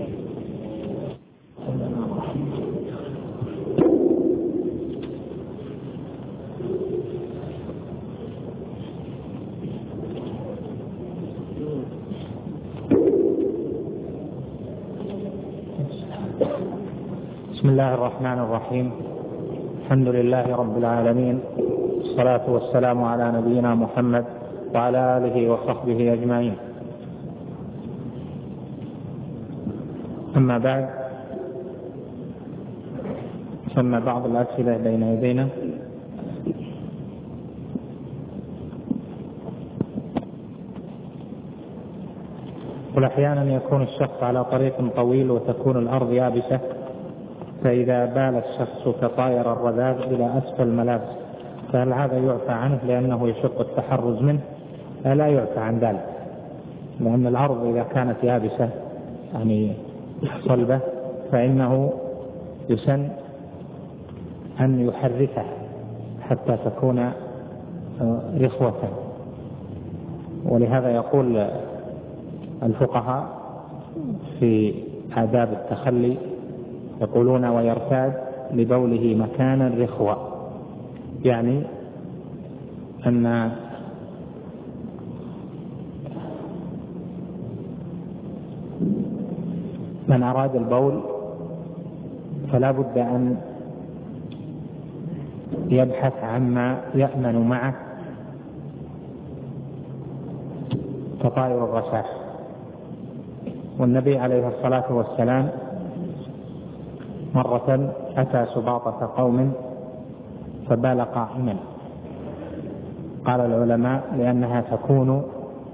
بسم الله الرحمن الرحيم، الحمد لله رب العالمين، والصلاة والسلام على نبينا محمد وعلى آله وصحبه أجمعين. أما بعد، ثم بعض الأسئلة بين يدينا. وأحيانا يكون الشخص على طريق طويل وتكون الأرض يابسة، فإذا بال الشخص كطائر الرذاذ إلى أسفل الملابس فهل هذا يعفى عنه لأنه يشق التحرز منه؟ لا يعفى عن ذلك، لأن الأرض إذا كانت يابسة يعني صلبة فإنه يسن أن يحرثها حتى تكون رخوة. ولهذا يقول الفقهاء في آداب التخلي يقولون: ويرتاد لبوله مكانا رخوة، يعني أن من أراد البول فلا بد أن يبحث عما يأمن معه كطائر الرشاش. والنبي عليه الصلاة والسلام مرة أتى سباطة قوم فبال قائما، قال العلماء لأنها تكون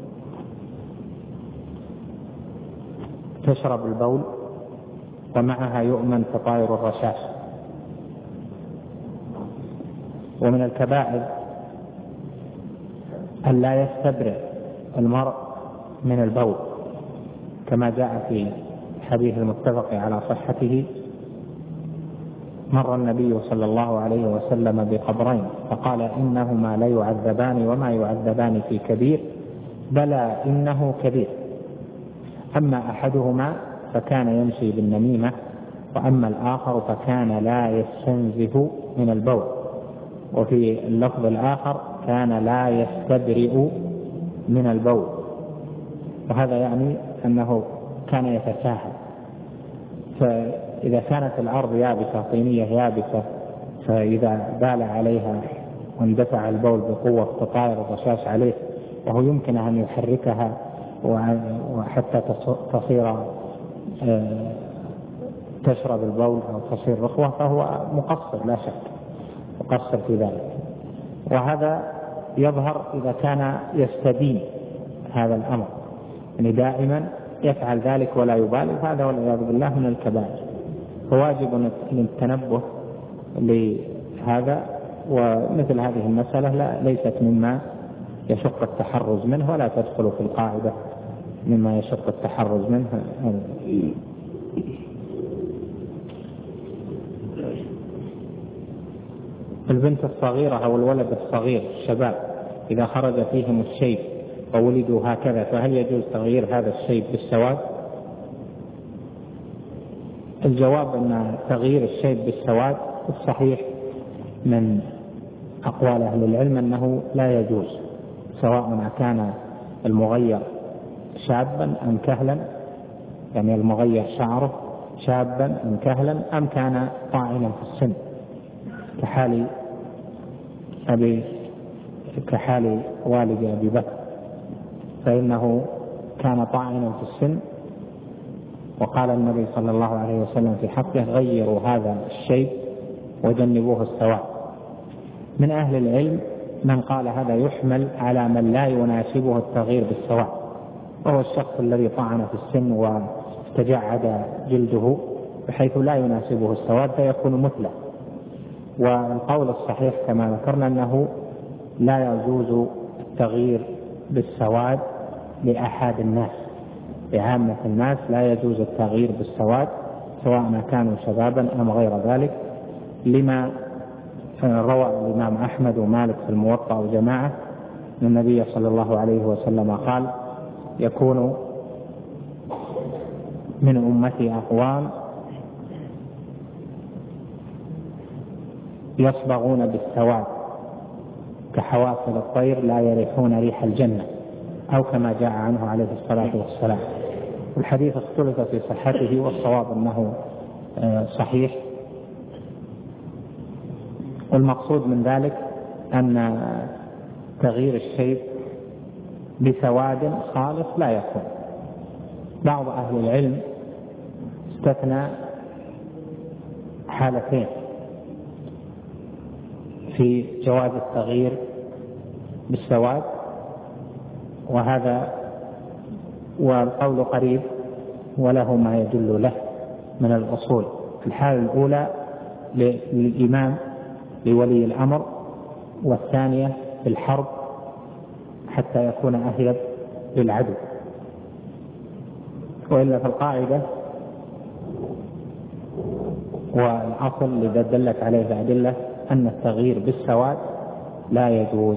تشرب البول ومعها يؤمن كطائر الرشاش. ومن الكبائر أن لا يستبرئ المرء من البول، كما جاء في الحديث المتفق على صحته: مر النبي صلى الله عليه وسلم بقبرين فقال: إنهما لا يعذبان وما يعذبان في كبير، بلى إنه كبير. أما أحدهما فكان يمشي بالنميمة، وأما الآخر فكان لا يستنزه من البول. وفي اللفظ الآخر كان لا يستبرئ من البول، وهذا يعني أنه كان يتساهل. فإذا كانت الأرض يابسة طينية يابسة فإذا بال عليها واندفع البول بقوة كطائر الرشاش عليه وهو يمكن أن يحركها وحتى تصير تشرب البول أو تصير رخوة، فهو مقصر لا شك، مقصر في ذلك. وهذا يظهر إذا كان يستدين هذا الأمر، يعني دائما يفعل ذلك ولا يبالي، هذا والعياذ بالله من الكبائر. فواجب التنبه لهذا. ومثل هذه المسألة لا ليست مما يشق التحرز منه، ولا تدخل في القاعدة مما يشق التحرز منه. البنت الصغيرة أو الولد الصغير الشباب إذا خرج فيهم الشيب وولدوا هكذا، فهل يجوز تغيير هذا الشيب بالسواد؟ الجواب أن تغيير الشيب بالسواد الصحيح من أقوال أهل العلم أنه لا يجوز، سواء كان المغير شابا أم كهلا، يعني المغير شعره شابا أم كهلا، أم كان طاعنا في السن كحال أبي كحال والد أبي بكر، فإنه كان طاعنا في السن، وقال النبي صلى الله عليه وسلم في حقه: غيروا هذا الشيء وجنبوه السواد. من أهل العلم من قال هذا يحمل على من لا يناسبه التغيير بالسواد، وهو الشخص الذي طعن في السن واستجعد جلده بحيث لا يناسبه السواد فيكون مثله. والقول الصحيح كما ذكرنا أنه لا يجوز التغيير بالسواد لأحد الناس، لعامة الناس لا يجوز التغيير بالسواد سواء كانوا شبابا أم غير ذلك، لما روى الإمام أحمد ومالك في الموطأ وجماعة أن النبي صلى الله عليه وسلم قال: يكون من أمتي أقوام يصبغون بالسواد كحوافل الطير لا يريحون ريح الجنة، أو كما جاء عنه عليه الصلاة والسلام. الحديث اختلف في صحته، والصواب أنه صحيح. والمقصود من ذلك أن تغيير الشيب بسواد خالص لا يكون. بعض أهل العلم استثنى حالتين في جواز التغيير بالسواد، وهذا والقول قريب وله ما يدل له من الأصول. الحالة الأولى للإمام لولي الأمر والثانية في الحرب حتى يكون أهيب للعدو. وإلا في القاعدة والأصل الذي دلت عليه الأدلة أن التغيير بالسواد لا يجوز.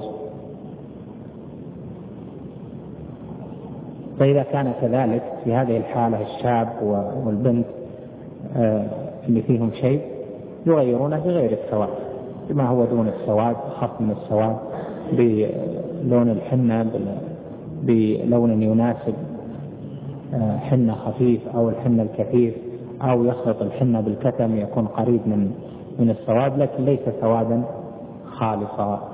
فإذا كان كذلك في هذه الحالة الشاب والبنت اللي فيهم شيء يغيرونه بغير السواد بما هو دون السواد، أخف من السواد، بلون الحنة، بلون يناسب حنة خفيف أو الحنة الكثيف، أو يخلط الحنة بالكتم يكون قريب من من السواد لكن ليس سوادا خالصا.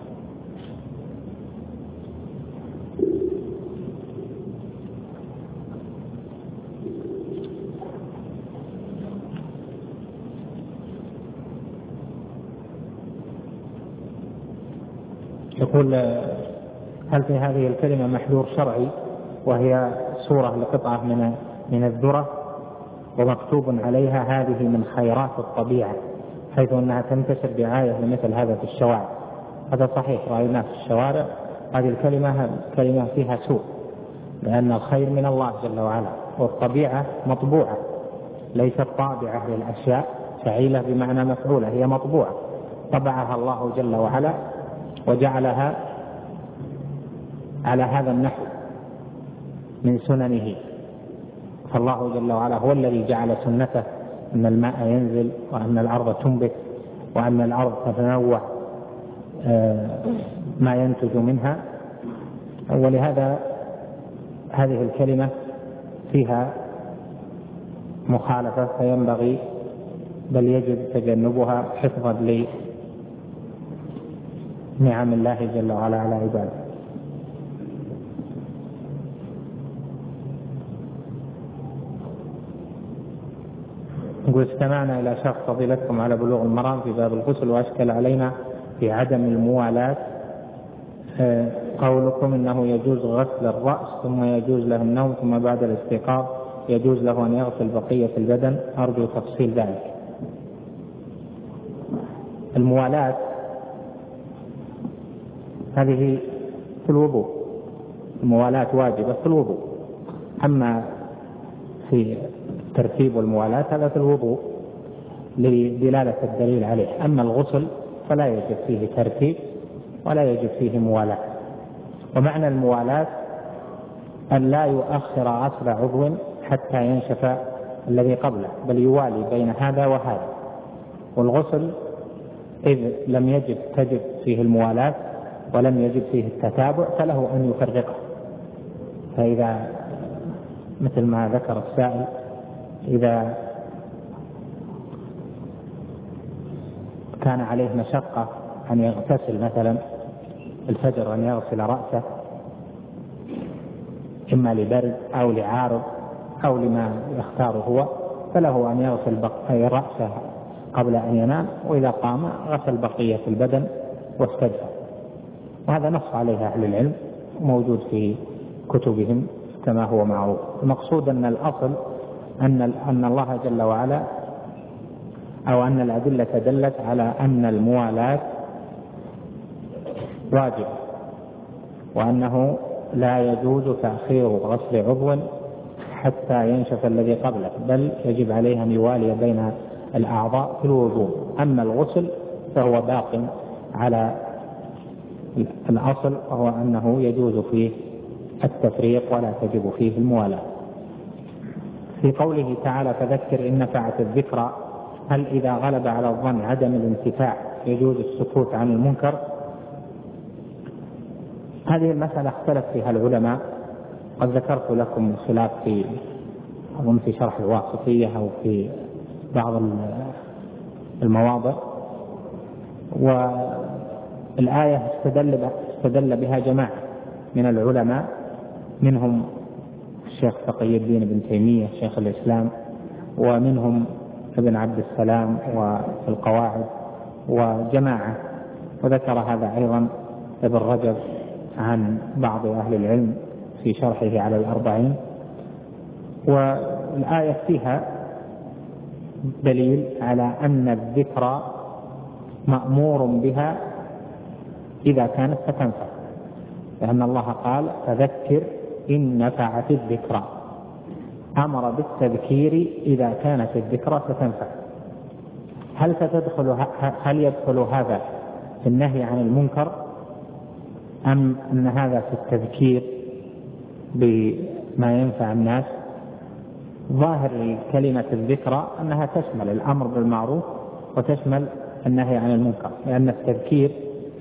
يقول: هل في هذه الكلمة محذور شرعي وهي صورة لقطعة من من الذرة ومكتوب عليها هذه من خيرات الطبيعة، حيث أنها تنتشر دعاية لمثل هذا في الشوارع؟ هذا صحيح، رأيناه في الشوارع. هذه الكلمة كلمة فيها سوء، لأن الخير من الله جل وعلا، والطبيعة مطبوعة ليست طابعة للأشياء، فعيلة بمعنى مفعولة، هي مطبوعة طبعها الله جل وعلا وجعلها على هذا النحو من سننه. فالله جل وعلا هو الذي جعل سنته أن الماء ينزل، وأن الأرض تنبت، وأن الأرض تتنوع ما ينتج منها. ولهذا هذه الكلمة فيها مخالفة، فينبغي بل يجب تجنبها حفظا لنعم الله جل وعلا على عباده. نقول: استمعنا إلى شرح فضيلتكم على بلوغ المرام في باب الغسل، وأشكل علينا في عدم الموالاة قولكم إنه يجوز غسل الرأس ثم يجوز له النوم ثم بعد الاستيقاظ يجوز له أن يغسل بقية البدن، أرجو تفصيل ذلك. الموالاة هذه في الوضوء، الموالاة واجبة في الوضوء، أما في ترتيب الموالاة هذا في الوضوء لدلالة الدليل عليه. أما الغسل فلا يجب فيه ترتيب ولا يجب فيه موالاة. ومعنى الموالاة أن لا يؤخر غسل عضو حتى ينشف الذي قبله، بل يوالي بين هذا وهذا. والغسل إذ لم يجب تجب فيه الموالاة ولم يجب فيه التتابع فله أن يفرقه. فإذا مثل ما ذكر السائل، إذا كان عليه مشقة أن يغتسل مثلا الفجر، أن يغسل رأسه إما لبرد أو لعارض أو لما يختاره هو، فله أن يغسل رأسه قبل أن ينام، وإذا قام غسل بقية البدن واستدفى. وهذا نص عليه أهل العلم موجود في كتبهم كما هو معروف. المقصود أن الأصل أن أن الله جل وعلا أو أن الأدلة دلت على أن الموالاة واجب، وأنه لا يجوز تأخير غسل عضو حتى ينشف الذي قبله، بل يجب عليه أن يوالي بين الأعضاء في الوضوء. أما الغسل فهو باق على الأصل، وهو أنه يجوز فيه التفريق ولا تجب فيه الموالاة. في قوله تعالى: فذكر إن نفعت الذكرى، هل إذا غلب على الظن عدم الانتفاع يجوز السكوت عن المنكر؟ هذه المسألة اختلف فيها العلماء، قد ذكرت لكم الخلاف في أظن في شرح الواسطية أو في بعض المواضع. والآية استدل استدل بها جماعة من العلماء، منهم الشيخ تقي الدين بن تيمية شيخ الإسلام، ومنهم ابن عبد السلام وفي القواعد وجماعة، وذكر هذا أيضا ابن رجب عن بعض أهل العلم في شرحه على الأربعين. والآية فيها دليل على أن الذكرى مأمور بها إذا كانت ستنفع، لأن الله قال فذكر إن نفعت الذكرى، أمر بالتذكير إذا كانت الذكرى ستنفع. هل ستدخل هل يدخل هذا في النهي عن المنكر أم أن هذا في التذكير بما ينفع الناس؟ ظاهر كلمة الذكرى أنها تشمل الأمر بالمعروف وتشمل النهي عن المنكر، لأن التذكير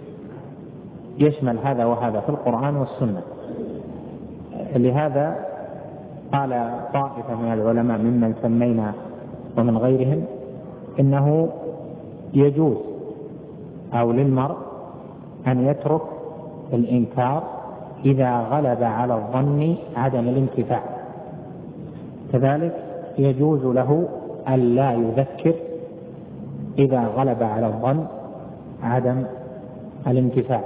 يشمل هذا وهذا في القرآن والسنة. لهذا قال طائفة من العلماء ممن سمينا ومن غيرهم إنه يجوز أو للمرء أن يترك الإنكار إذا غلب على الظن عدم الانتفاع، كذلك يجوز له أن لا يذكر إذا غلب على الظن عدم الانتفاع.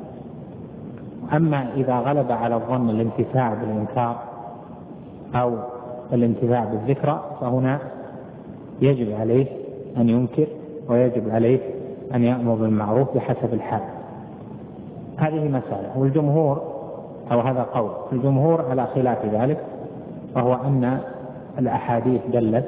أما إذا غلب على الظن الانتفاع بالإنكار أو الانتفاع بالذكرى فهنا يجب عليه أن ينكر ويجب عليه أن يأمر بالمعروف بحسب الحال. هذه مسألة. والجمهور أو هذا قول الجمهور على خلاف ذلك، وهو أن الأحاديث دلت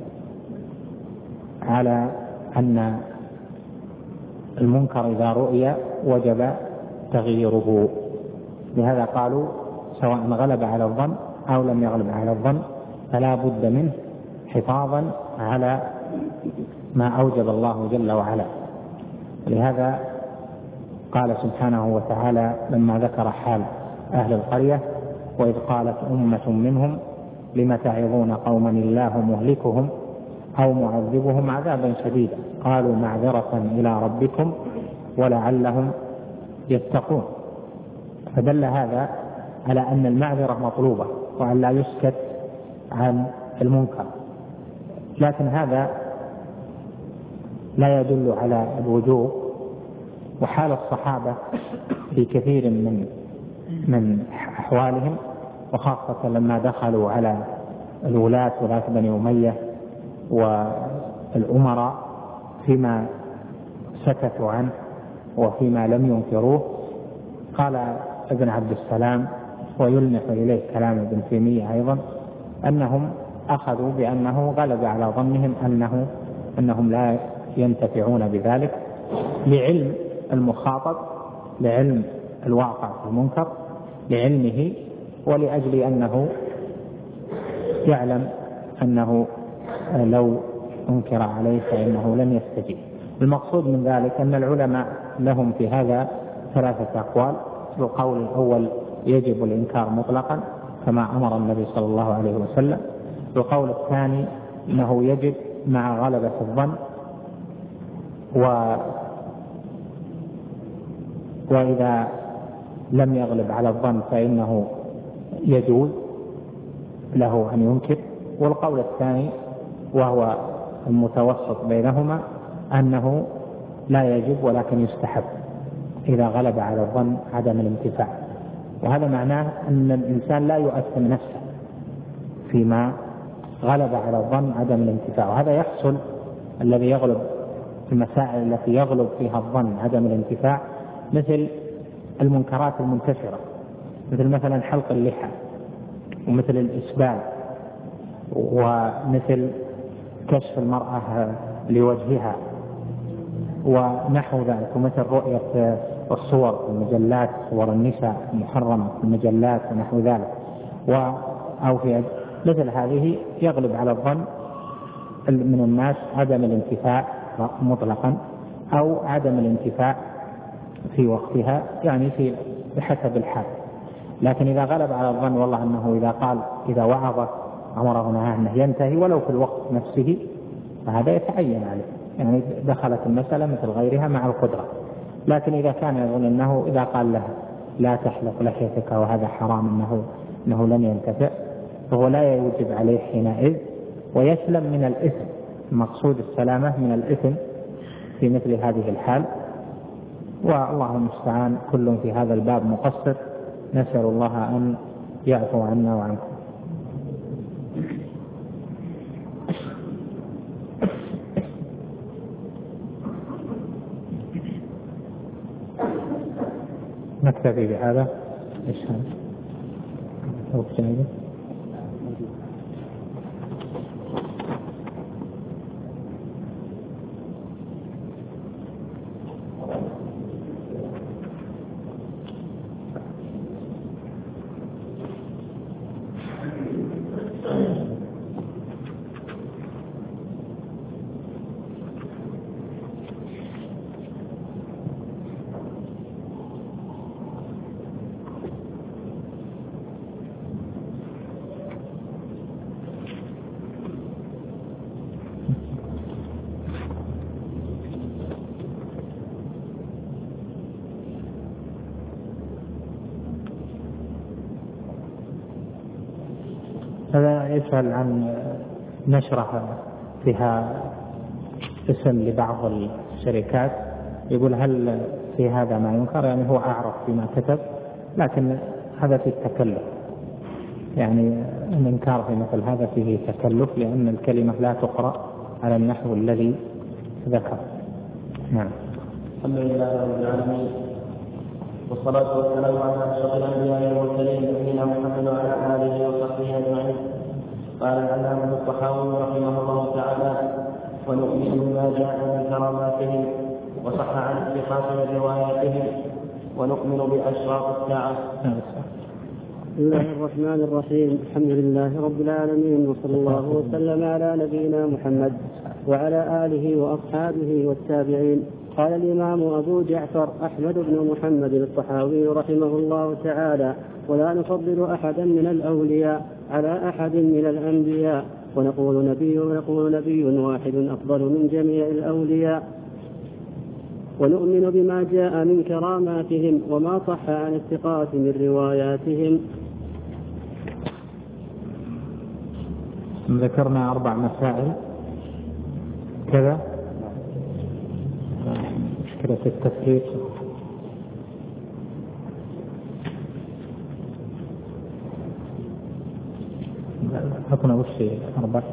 على أن المنكر إذا رؤي وجب تغييره. لهذا قالوا سواء غلب على الظن أو لم يغلب على الظن فلا بد منه حفاظا على ما أوجب الله جل وعلا. لهذا قال سبحانه وتعالى لما ذكر حال أهل القرية وإذ قالت أمة منهم لم تعظون قوما الله مهلكهم أو معذبهم عذابا شديدا قالوا معذرة إلى ربكم ولعلهم يتقون. فدل هذا على أن المعذرة مطلوبة وأن لا يسكت عن المنكر، لكن هذا لا يدل على الوجوب. وحال الصحابة في كثير من من أحوالهم، وخاصة لما دخلوا على الولاة ولاة بني أمية والأمراء فيما سكتوا عنه وفيما لم ينكروه، قال ابن عبد السلام ويلمح إليه كلام ابن تيمية أيضا أنهم أخذوا بأنه غلب على ظنهم أنه أنهم لا ينتفعون بذلك لعلم المخاطب، لعلم الواقع في المنكر، لعلمه ولأجل أنه يعلم أنه لو أنكر عليه فإنه لن يستجيب. المقصود من ذلك أن العلماء لهم في هذا ثلاثة أقوال. القول الأول يجب الإنكار مطلقا كما أمر النبي صلى الله عليه وسلم. القول الثاني أنه يجب مع غلبة الظن، و وإذا لم يغلب على الظن فإنه يجوز له أن ينكر. والقول الثاني وهو المتوسط بينهما أنه لا يجب ولكن يستحب إذا غلب على الظن عدم الانتفاع. وهذا معناه أن الإنسان لا يؤثم نفسه فيما غلب على الظن عدم الانتفاع. وهذا يحصل الذي يغلب في المسائل التي يغلب فيها الظن عدم الانتفاع، مثل المنكرات المنتشرة، مثل مثلا حلق اللحى، ومثل الإسبال، ومثل كشف المرأة لوجهها ونحو ذلك، ومثل رؤية الصور في المجلات، صور النساء المحرمة في المجلات ونحو ذلك، و أو في مثل هذه يغلب على الظن من الناس عدم الانتفاع مطلقا أو عدم الانتفاع في وقتها، يعني في بحسب الحال. لكن إذا غلب على الظن والله أنه إذا قال إذا وعظ أمره نهاه أنه ينتهي ولو في الوقت نفسه، فهذا يتعين عليه، يعني دخلت المسألة مثل غيرها مع القدرة. لكن إذا كان يظن أنه إذا قال لها لا تحلق لحيتك وهذا حرام أنه, إنه لن ينتفع، فهو لا يوجب عليه حينئذ ويسلم من الإثم. المقصود السلامة من الإثم في مثل هذه الحال. والله المستعان، كل في هذا الباب مقصر، نسأل الله أن يعفو عنا وعنكم. نكتفي بهذا. إيش هذا؟ هذا يسأل عن نشرة فيها اسم لبعض الشركات، يقول هل في هذا ما ينكر؟ يعني هو أعرف بما كتب، لكن هذا في التكلف، يعني الإنكار في مثل هذا فيه تكلف، لأن الكلمة لا تقرأ على النحو الذي ذكر. نعم. الحمد لله رب العالمين، والصلاة والسلام على أشرف الأنبياء والمرسلين نبينا محمد وعلى آله وصحبه أجمعين. قال العلامة الطحاوي رحمه الله تعالى: ونؤمن بما جاء من كراماتهم وصح عن الثقات من رواياتهم، ونؤمن بأشراط الساعة. بسم الله الرحمن الرحيم. الحمد لله رب العالمين، وصلى الله وسلم على نبينا محمد وعلى آله وأصحابه والتابعين. قال الإمام أبو جعفر أحمد بن محمد الطحاوي رحمه الله تعالى: ولا نفضل أحدا من الأولياء على أحد من الأنبياء، ونقول نبي, ونقول نبي واحد أفضل من جميع الأولياء، ونؤمن بما جاء من كراماتهم وما صح عن الثقات من رواياتهم. ذكرنا أربع مسائل كذا. مشكلة التفريق، حطنا وش أربع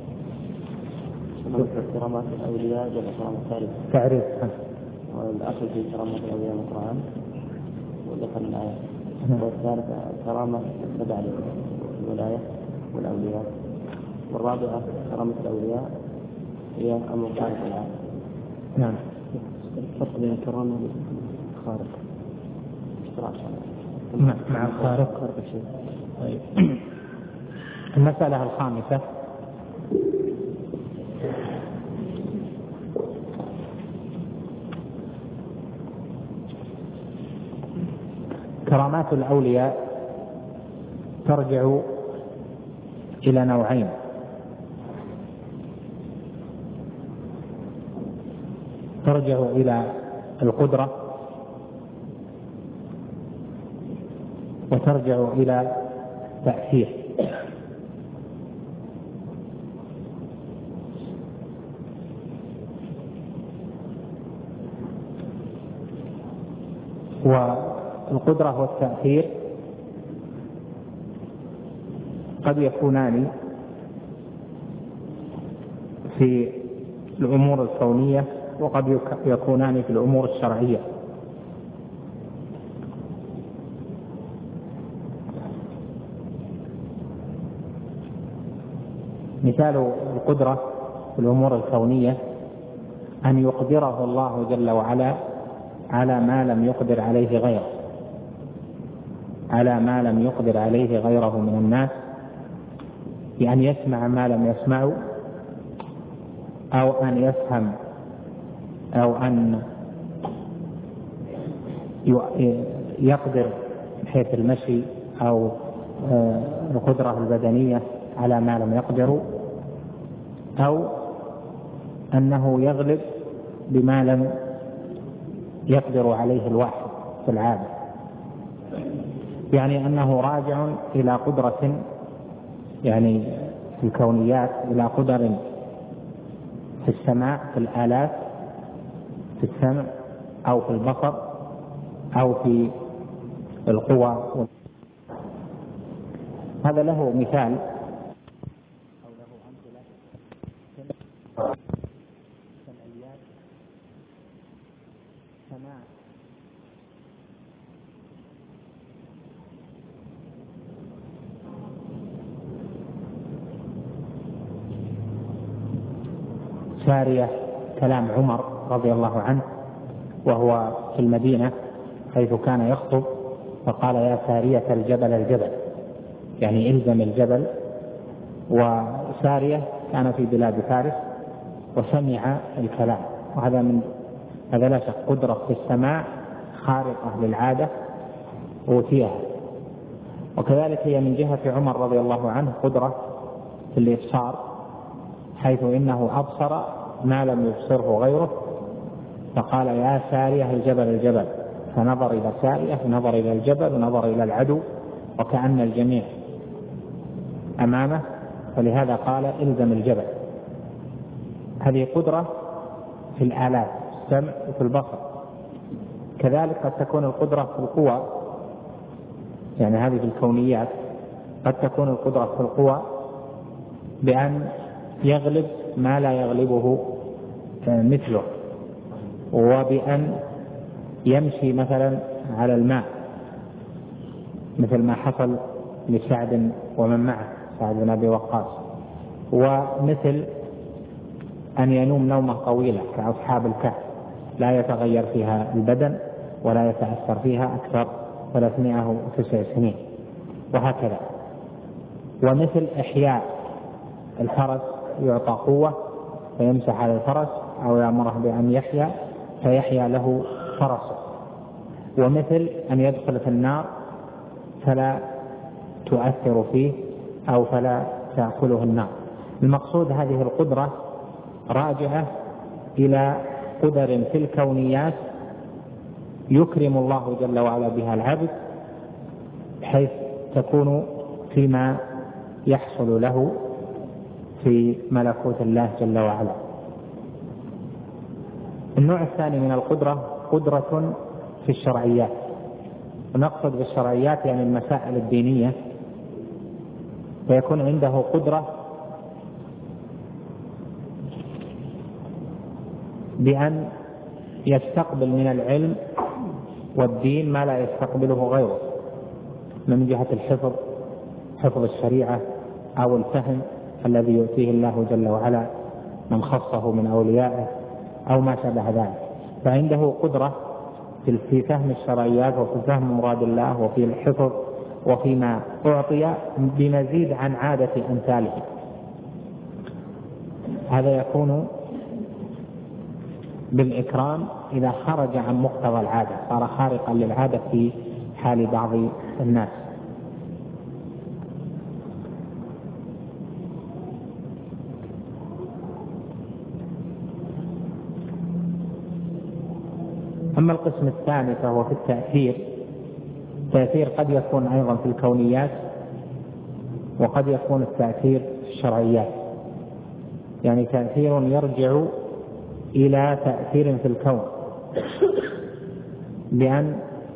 كرامات الأولياء جمع كرامة ثالث تعريف، والأصل في كرامة الأولياء من القرآن وذكر الآية، والثالث كرامة تبع الولاية والأولياء، والرابعة كرامة الأولياء هي أمر خارق العادة. نعم. الفرق بين الكرامة والخارق مع الخارق. خارق شيء. طيب. المسألة الخامسة: كرامات الأولياء ترجع إلى نوعين: ترجع إلى القدرة، وترجع إلى تأثير. والقدرة والتأثير قد يكونان في الأمور الكونية، وقد يكونان في الأمور الشرعية. مثال القدرة في الأمور الكونية أن يقدره الله جل وعلا على ما لم يقدر عليه غيره، على ما لم يقدر عليه غيره من الناس، بأن يسمع ما لم يسمعوا، أو أن يفهم، أو أن يقدر بحيث المشي أو القدرة البدنية على ما لم يقدروا، أو أنه يغلب بما لم يقدر عليه الواحد في العادة، يعني أنه راجع إلى قدرة، يعني في الكونيات إلى قدر في السماع، في الآلات، في السمع أو في البصر أو في القوى. هذا له مثال أو له أمثلة كالآليات، سماع سارية كلام عمر رضي الله عنه وهو في المدينة حيث كان يخطب، فقال: يا سارية الجبل الجبل، يعني إلزم الجبل. وسارية كان في بلاد فارس وسمع الكلام، وهذا من هذا لا شك قدرة في السماع خارقة للعادة أوتيها. وكذلك هي من جهة عمر رضي الله عنه قدرة في الإبصار، حيث إنه أبصر ما لم يبصره غيره، فقال: يا سارية الجبل الجبل، فنظر إلى سارية، نظر إلى الجبل، ونظر إلى العدو، وكأن الجميع أمامه، فلهذا قال: إلزم الجبل. هذه قدرة في الآلات، السمع وفي البصر. كذلك قد تكون القدرة في القوى، يعني هذه في الكونيات، قد تكون القدرة في القوى بأن يغلب ما لا يغلبه مثله، وبأن يمشي مثلا على الماء، مثل ما حصل لسعد ومن معه، سعد بن أبي وقاص، ومثل أن ينوم نومة طويلة كأصحاب الكهف لا يتغير فيها البدن ولا يتأثر فيها أكثر ثلاثمائة وتسع سنين، وهكذا. ومثل إحياء الفرس، يعطى قوة فيمسح على الفرس، أو يأمره بأن يحيا فيحيا له فرسه. ومثل أن يدخل في النار فلا تؤثر فيه أو فلا تأكله النار. المقصود هذه القدرة راجعة إلى قدر في الكونيات يكرم الله جل وعلا بها العبد، بحيث تكون فيما يحصل له في ملكوت الله جل وعلا. النوع الثاني من القدرة قدرة في الشرعيات، ونقصد بالشرعيات يعني المسائل الدينية، فيكون عنده قدرة بأن يستقبل من العلم والدين ما لا يستقبله غيره، من جهة الحفظ، حفظ الشريعة، أو الفهم الذي يؤتيه الله جل وعلا من خصه من أوليائه، أو ما شابه ذلك. فعنده قدرة في فهم الشرعيات وفي فهم مراد الله وفي الحفظ وفيما أعطي بمزيد عن عادة أمثاله. هذا يكون بالإكرام إذا خرج عن مقتضى العادة، صار خارقا للعادة في حال بعض الناس. أما القسم الثاني فهو في التأثير. التأثير قد يكون أيضا في الكونيات، وقد يكون التأثير في الشرعيات، يعني تأثير يرجع إلى تأثير في الكون بأن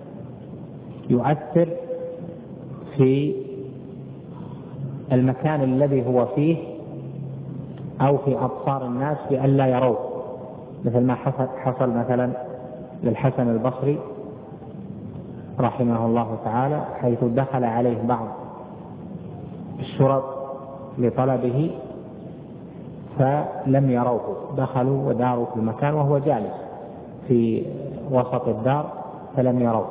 يؤثر في المكان الذي هو فيه أو في أبصار الناس بأن لا يروه، مثل ما حصل, حصل مثلا للحسن البصري رحمه الله تعالى، حيث دخل عليه بعض الشرط لطلبه فلم يروه، دخلوا وداروا في المكان وهو جالس في وسط الدار فلم يروه.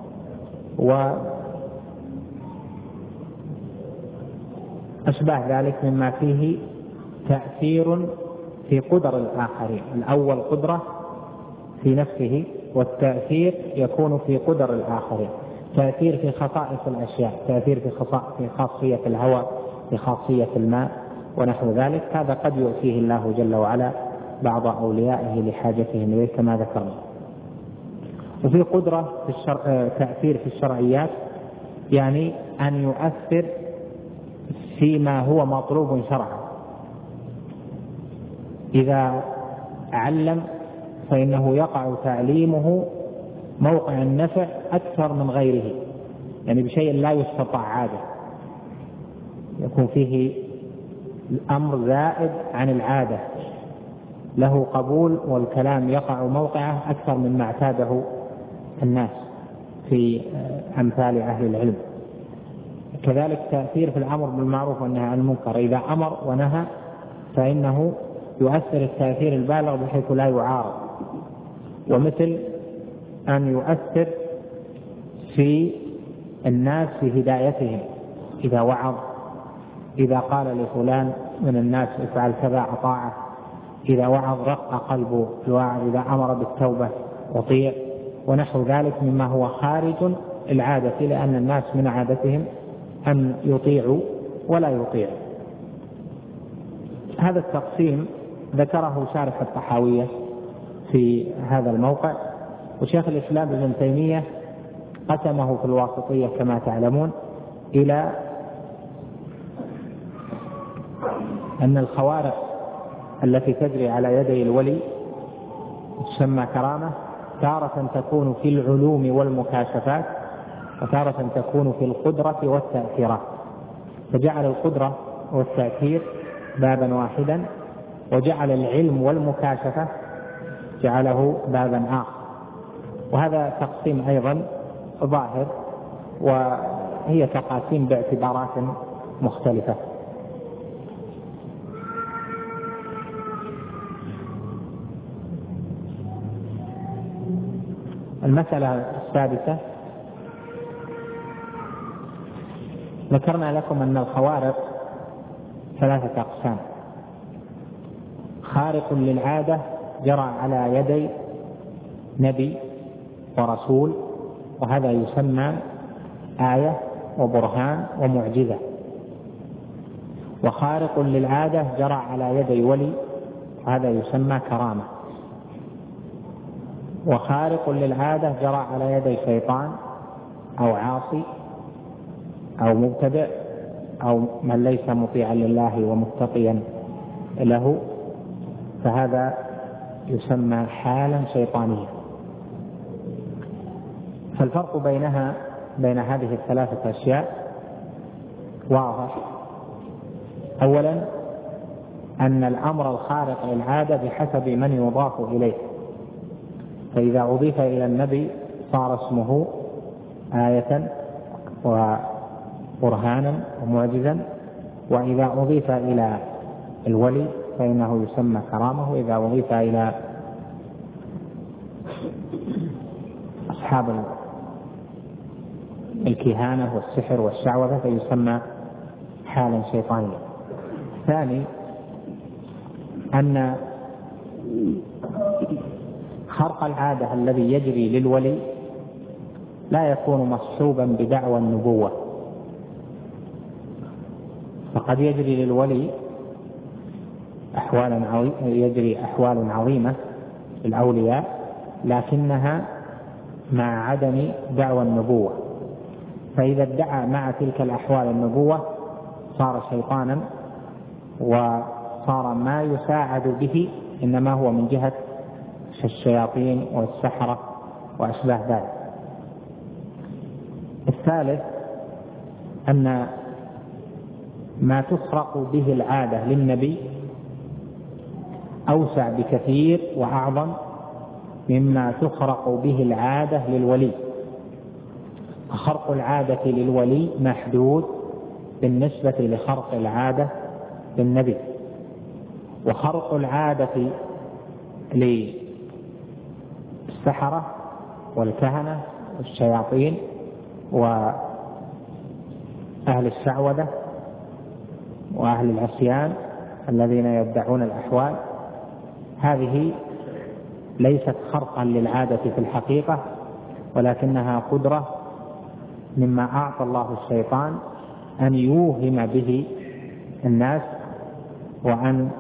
وأشبه ذلك مما فيه تأثير في قدر الآخرين. الأول قدرة في نفسه، والتأثير يكون في قدر الآخرين. تأثير في خصائص الأشياء، تأثير في في خاصية الهواء، في خاصية الماء ونحو ذلك، هذا قد يؤتيه الله جل وعلا بعض أوليائه لحاجتهم إليه كما ذكرنا. وفي قدرة في الشرع، تأثير في الشرعيات، يعني أن يؤثر فيما هو مطلوب شرعا. إذا علم فإنه يقع تعليمه موقع النفع أكثر من غيره، يعني بشيء لا يستطاع عادة، يكون فيه الأمر زائد عن العادة، له قبول والكلام يقع موقعه أكثر مما اعتاده الناس في أمثال أهل العلم. كذلك تأثير في الأمر بالمعروف والنهي عن المنكر، إذا أمر ونهى فإنه يؤثر التأثير البالغ بحيث لا يعارض، ومثل أن يؤثر في الناس في هدايتهم، إذا وعظ، إذا قال لفلان من الناس افعل كذا أطاعه، إذا وعظ رق قلبه الواعظ، إذا أمر بالتوبة أطيع، ونحو ذلك مما هو خارج العادة، لأن الناس من عادتهم أن يطيعوا ولا يطيعوا. هذا التقسيم ذكره شارح الطحاوية في هذا الموقع، وشيخ الإسلام ابن تيمية قسمه في الواسطية كما تعلمون إلى أن الخوارق التي تجري على يدي الولي تسمى كرامة، تارة تكون في العلوم والمكاشفات، وتارة تكون في القدرة والتأثيرات، فجعل القدرة والتأثير بابا واحدا، وجعل العلم والمكاشفة جعله بابا آخر. وهذا تقسيم أيضا ظاهر، وهي تقاسيم باعتبارات مختلفة. المسألة السادسة، ذكرنا لكم أن الخوارق ثلاثة أقسام: خارق للعادة جرى على يدي نبي ورسول، وهذا يسمى آية وبرهان ومعجزة. وخارق للعادة جرى على يدي ولي، وهذا يسمى كرامة. وخارق للعادة جرى على يدي شيطان أو عاصي أو مبتدع أو من ليس مطيعا لله ومتقيا له، فهذا يسمى حالا شيطانيا. فالفرق بينها بين هذه الثلاثة أشياء واضح. أولا أن الأمر الخارق للعادة بحسب من يضاف إليه، فإذا أضيف إلى النبي صار اسمه آية وبرهانا ومعجزا، وإذا أضيف إلى الولي فإنه يسمى كرامة، وإذا أضيف إلى أصحاب الكهانة والسحر والشعوذة فيسمى حالا شيطانيا. ثاني أن خرق العادة الذي يجري للولي لا يكون مصحوبا بدعوى النبوة، فقد يجري للولي أحوال عظيمة، يجري أحوال عظيمة للأولياء لكنها مع عدم دعوى النبوة، فإذا ادعى مع تلك الأحوال النبوة صار شيطانا، وصار ما يساعد به إنما هو من جهة الشياطين والسحرة وأشباه ذلك. الثالث أن ما تخرق به العادة للنبي أوسع بكثير وأعظم مما تخرق به العادة للولي. خرق العادة للولي محدود بالنسبة لخرق العادة للنبي، وخرق العادة للسحرة والكهنة والشياطين وأهل الشعوذة وأهل العصيان الذين يدعون الأحوال، هذه ليست خرقا للعادة في الحقيقة، ولكنها قدرة مما أعطى الله الشيطان أن يوهم به الناس، وأن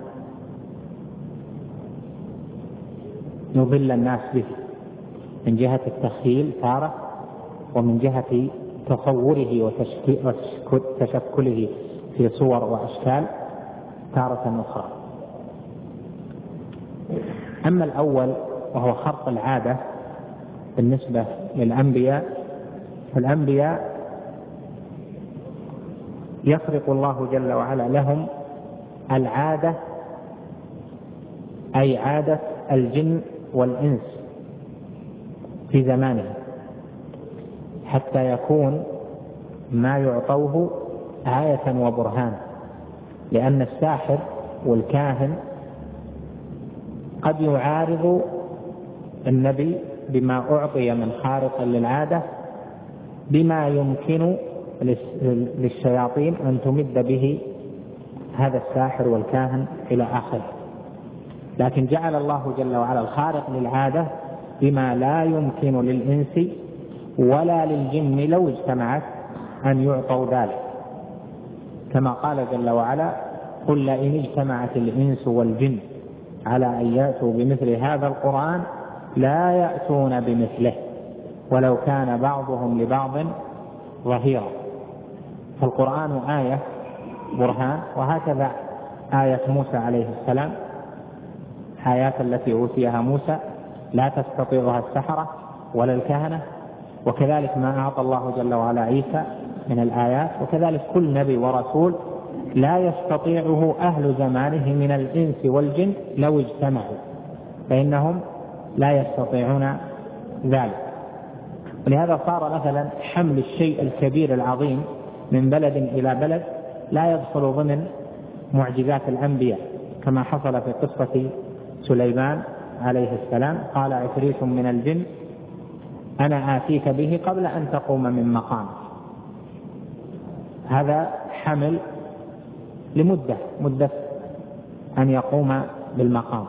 يضل الناس به من جهة التخيل تارة، ومن جهة تصوره وتشكله في صور وأشكال تارة أخرى. أما الأول وهو خرق العادة بالنسبة للأنبياء، فالأنبياء يخرق الله جل وعلا لهم العادة، أي عادة الجن والإنس في زمانهم، حتى يكون ما يعطوه آية وبرهان، لأن الساحر والكاهن قد يعارض النبي بما أعطي من خارق للعادة بما يمكن للشياطين أن تمد به هذا الساحر والكاهن إلى آخره، لكن جعل الله جل وعلا الخارق للعادة بما لا يمكن للإنس ولا للجن لو اجتمعت أن يعطوا ذلك، كما قال جل وعلا: قل لئن اجتمعت الإنس والجن على أن يأتوا بمثل هذا القرآن لا يأتون بمثله ولو كان بعضهم لبعض ظهيرا. فالقرآن آية برهان، وهكذا آية موسى عليه السلام، آيات التي أوتيها موسى لا تستطيعها السحرة ولا الكهنة، وكذلك ما أعطى الله جل وعلا عيسى من الآيات، وكذلك كل نبي ورسول لا يستطيعه أهل زمانه من الإنس والجن لو اجتمعوا، فإنهم لا يستطيعون ذلك. ولهذا صار مثلا حمل الشيء الكبير العظيم من بلد إلى بلد لا يدخل ضمن معجزات الأنبياء، كما حصل في قصة سليمان عليه السلام: قال عفريت من الجن أنا آتيك به قبل أن تقوم من مقامك. هذا حمل لمدة مدة أن يقوم بالمقام.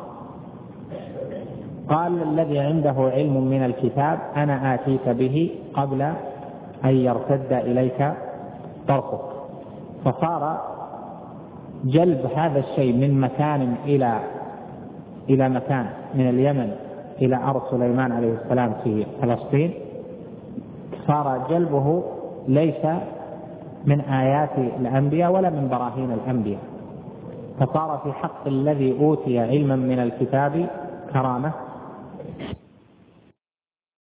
قال الذي عنده علم من الكتاب أنا آتيك به قبل أن يرتد إليك طرفك. فصار جلب هذا الشيء من مكان إلى إلى مكان، من اليمن إلى أرض سليمان عليه السلام في فلسطين، صار جلبه ليس من آيات الأنبياء ولا من براهين الأنبياء، فصار في حق الذي أوتي علما من الكتاب كرامة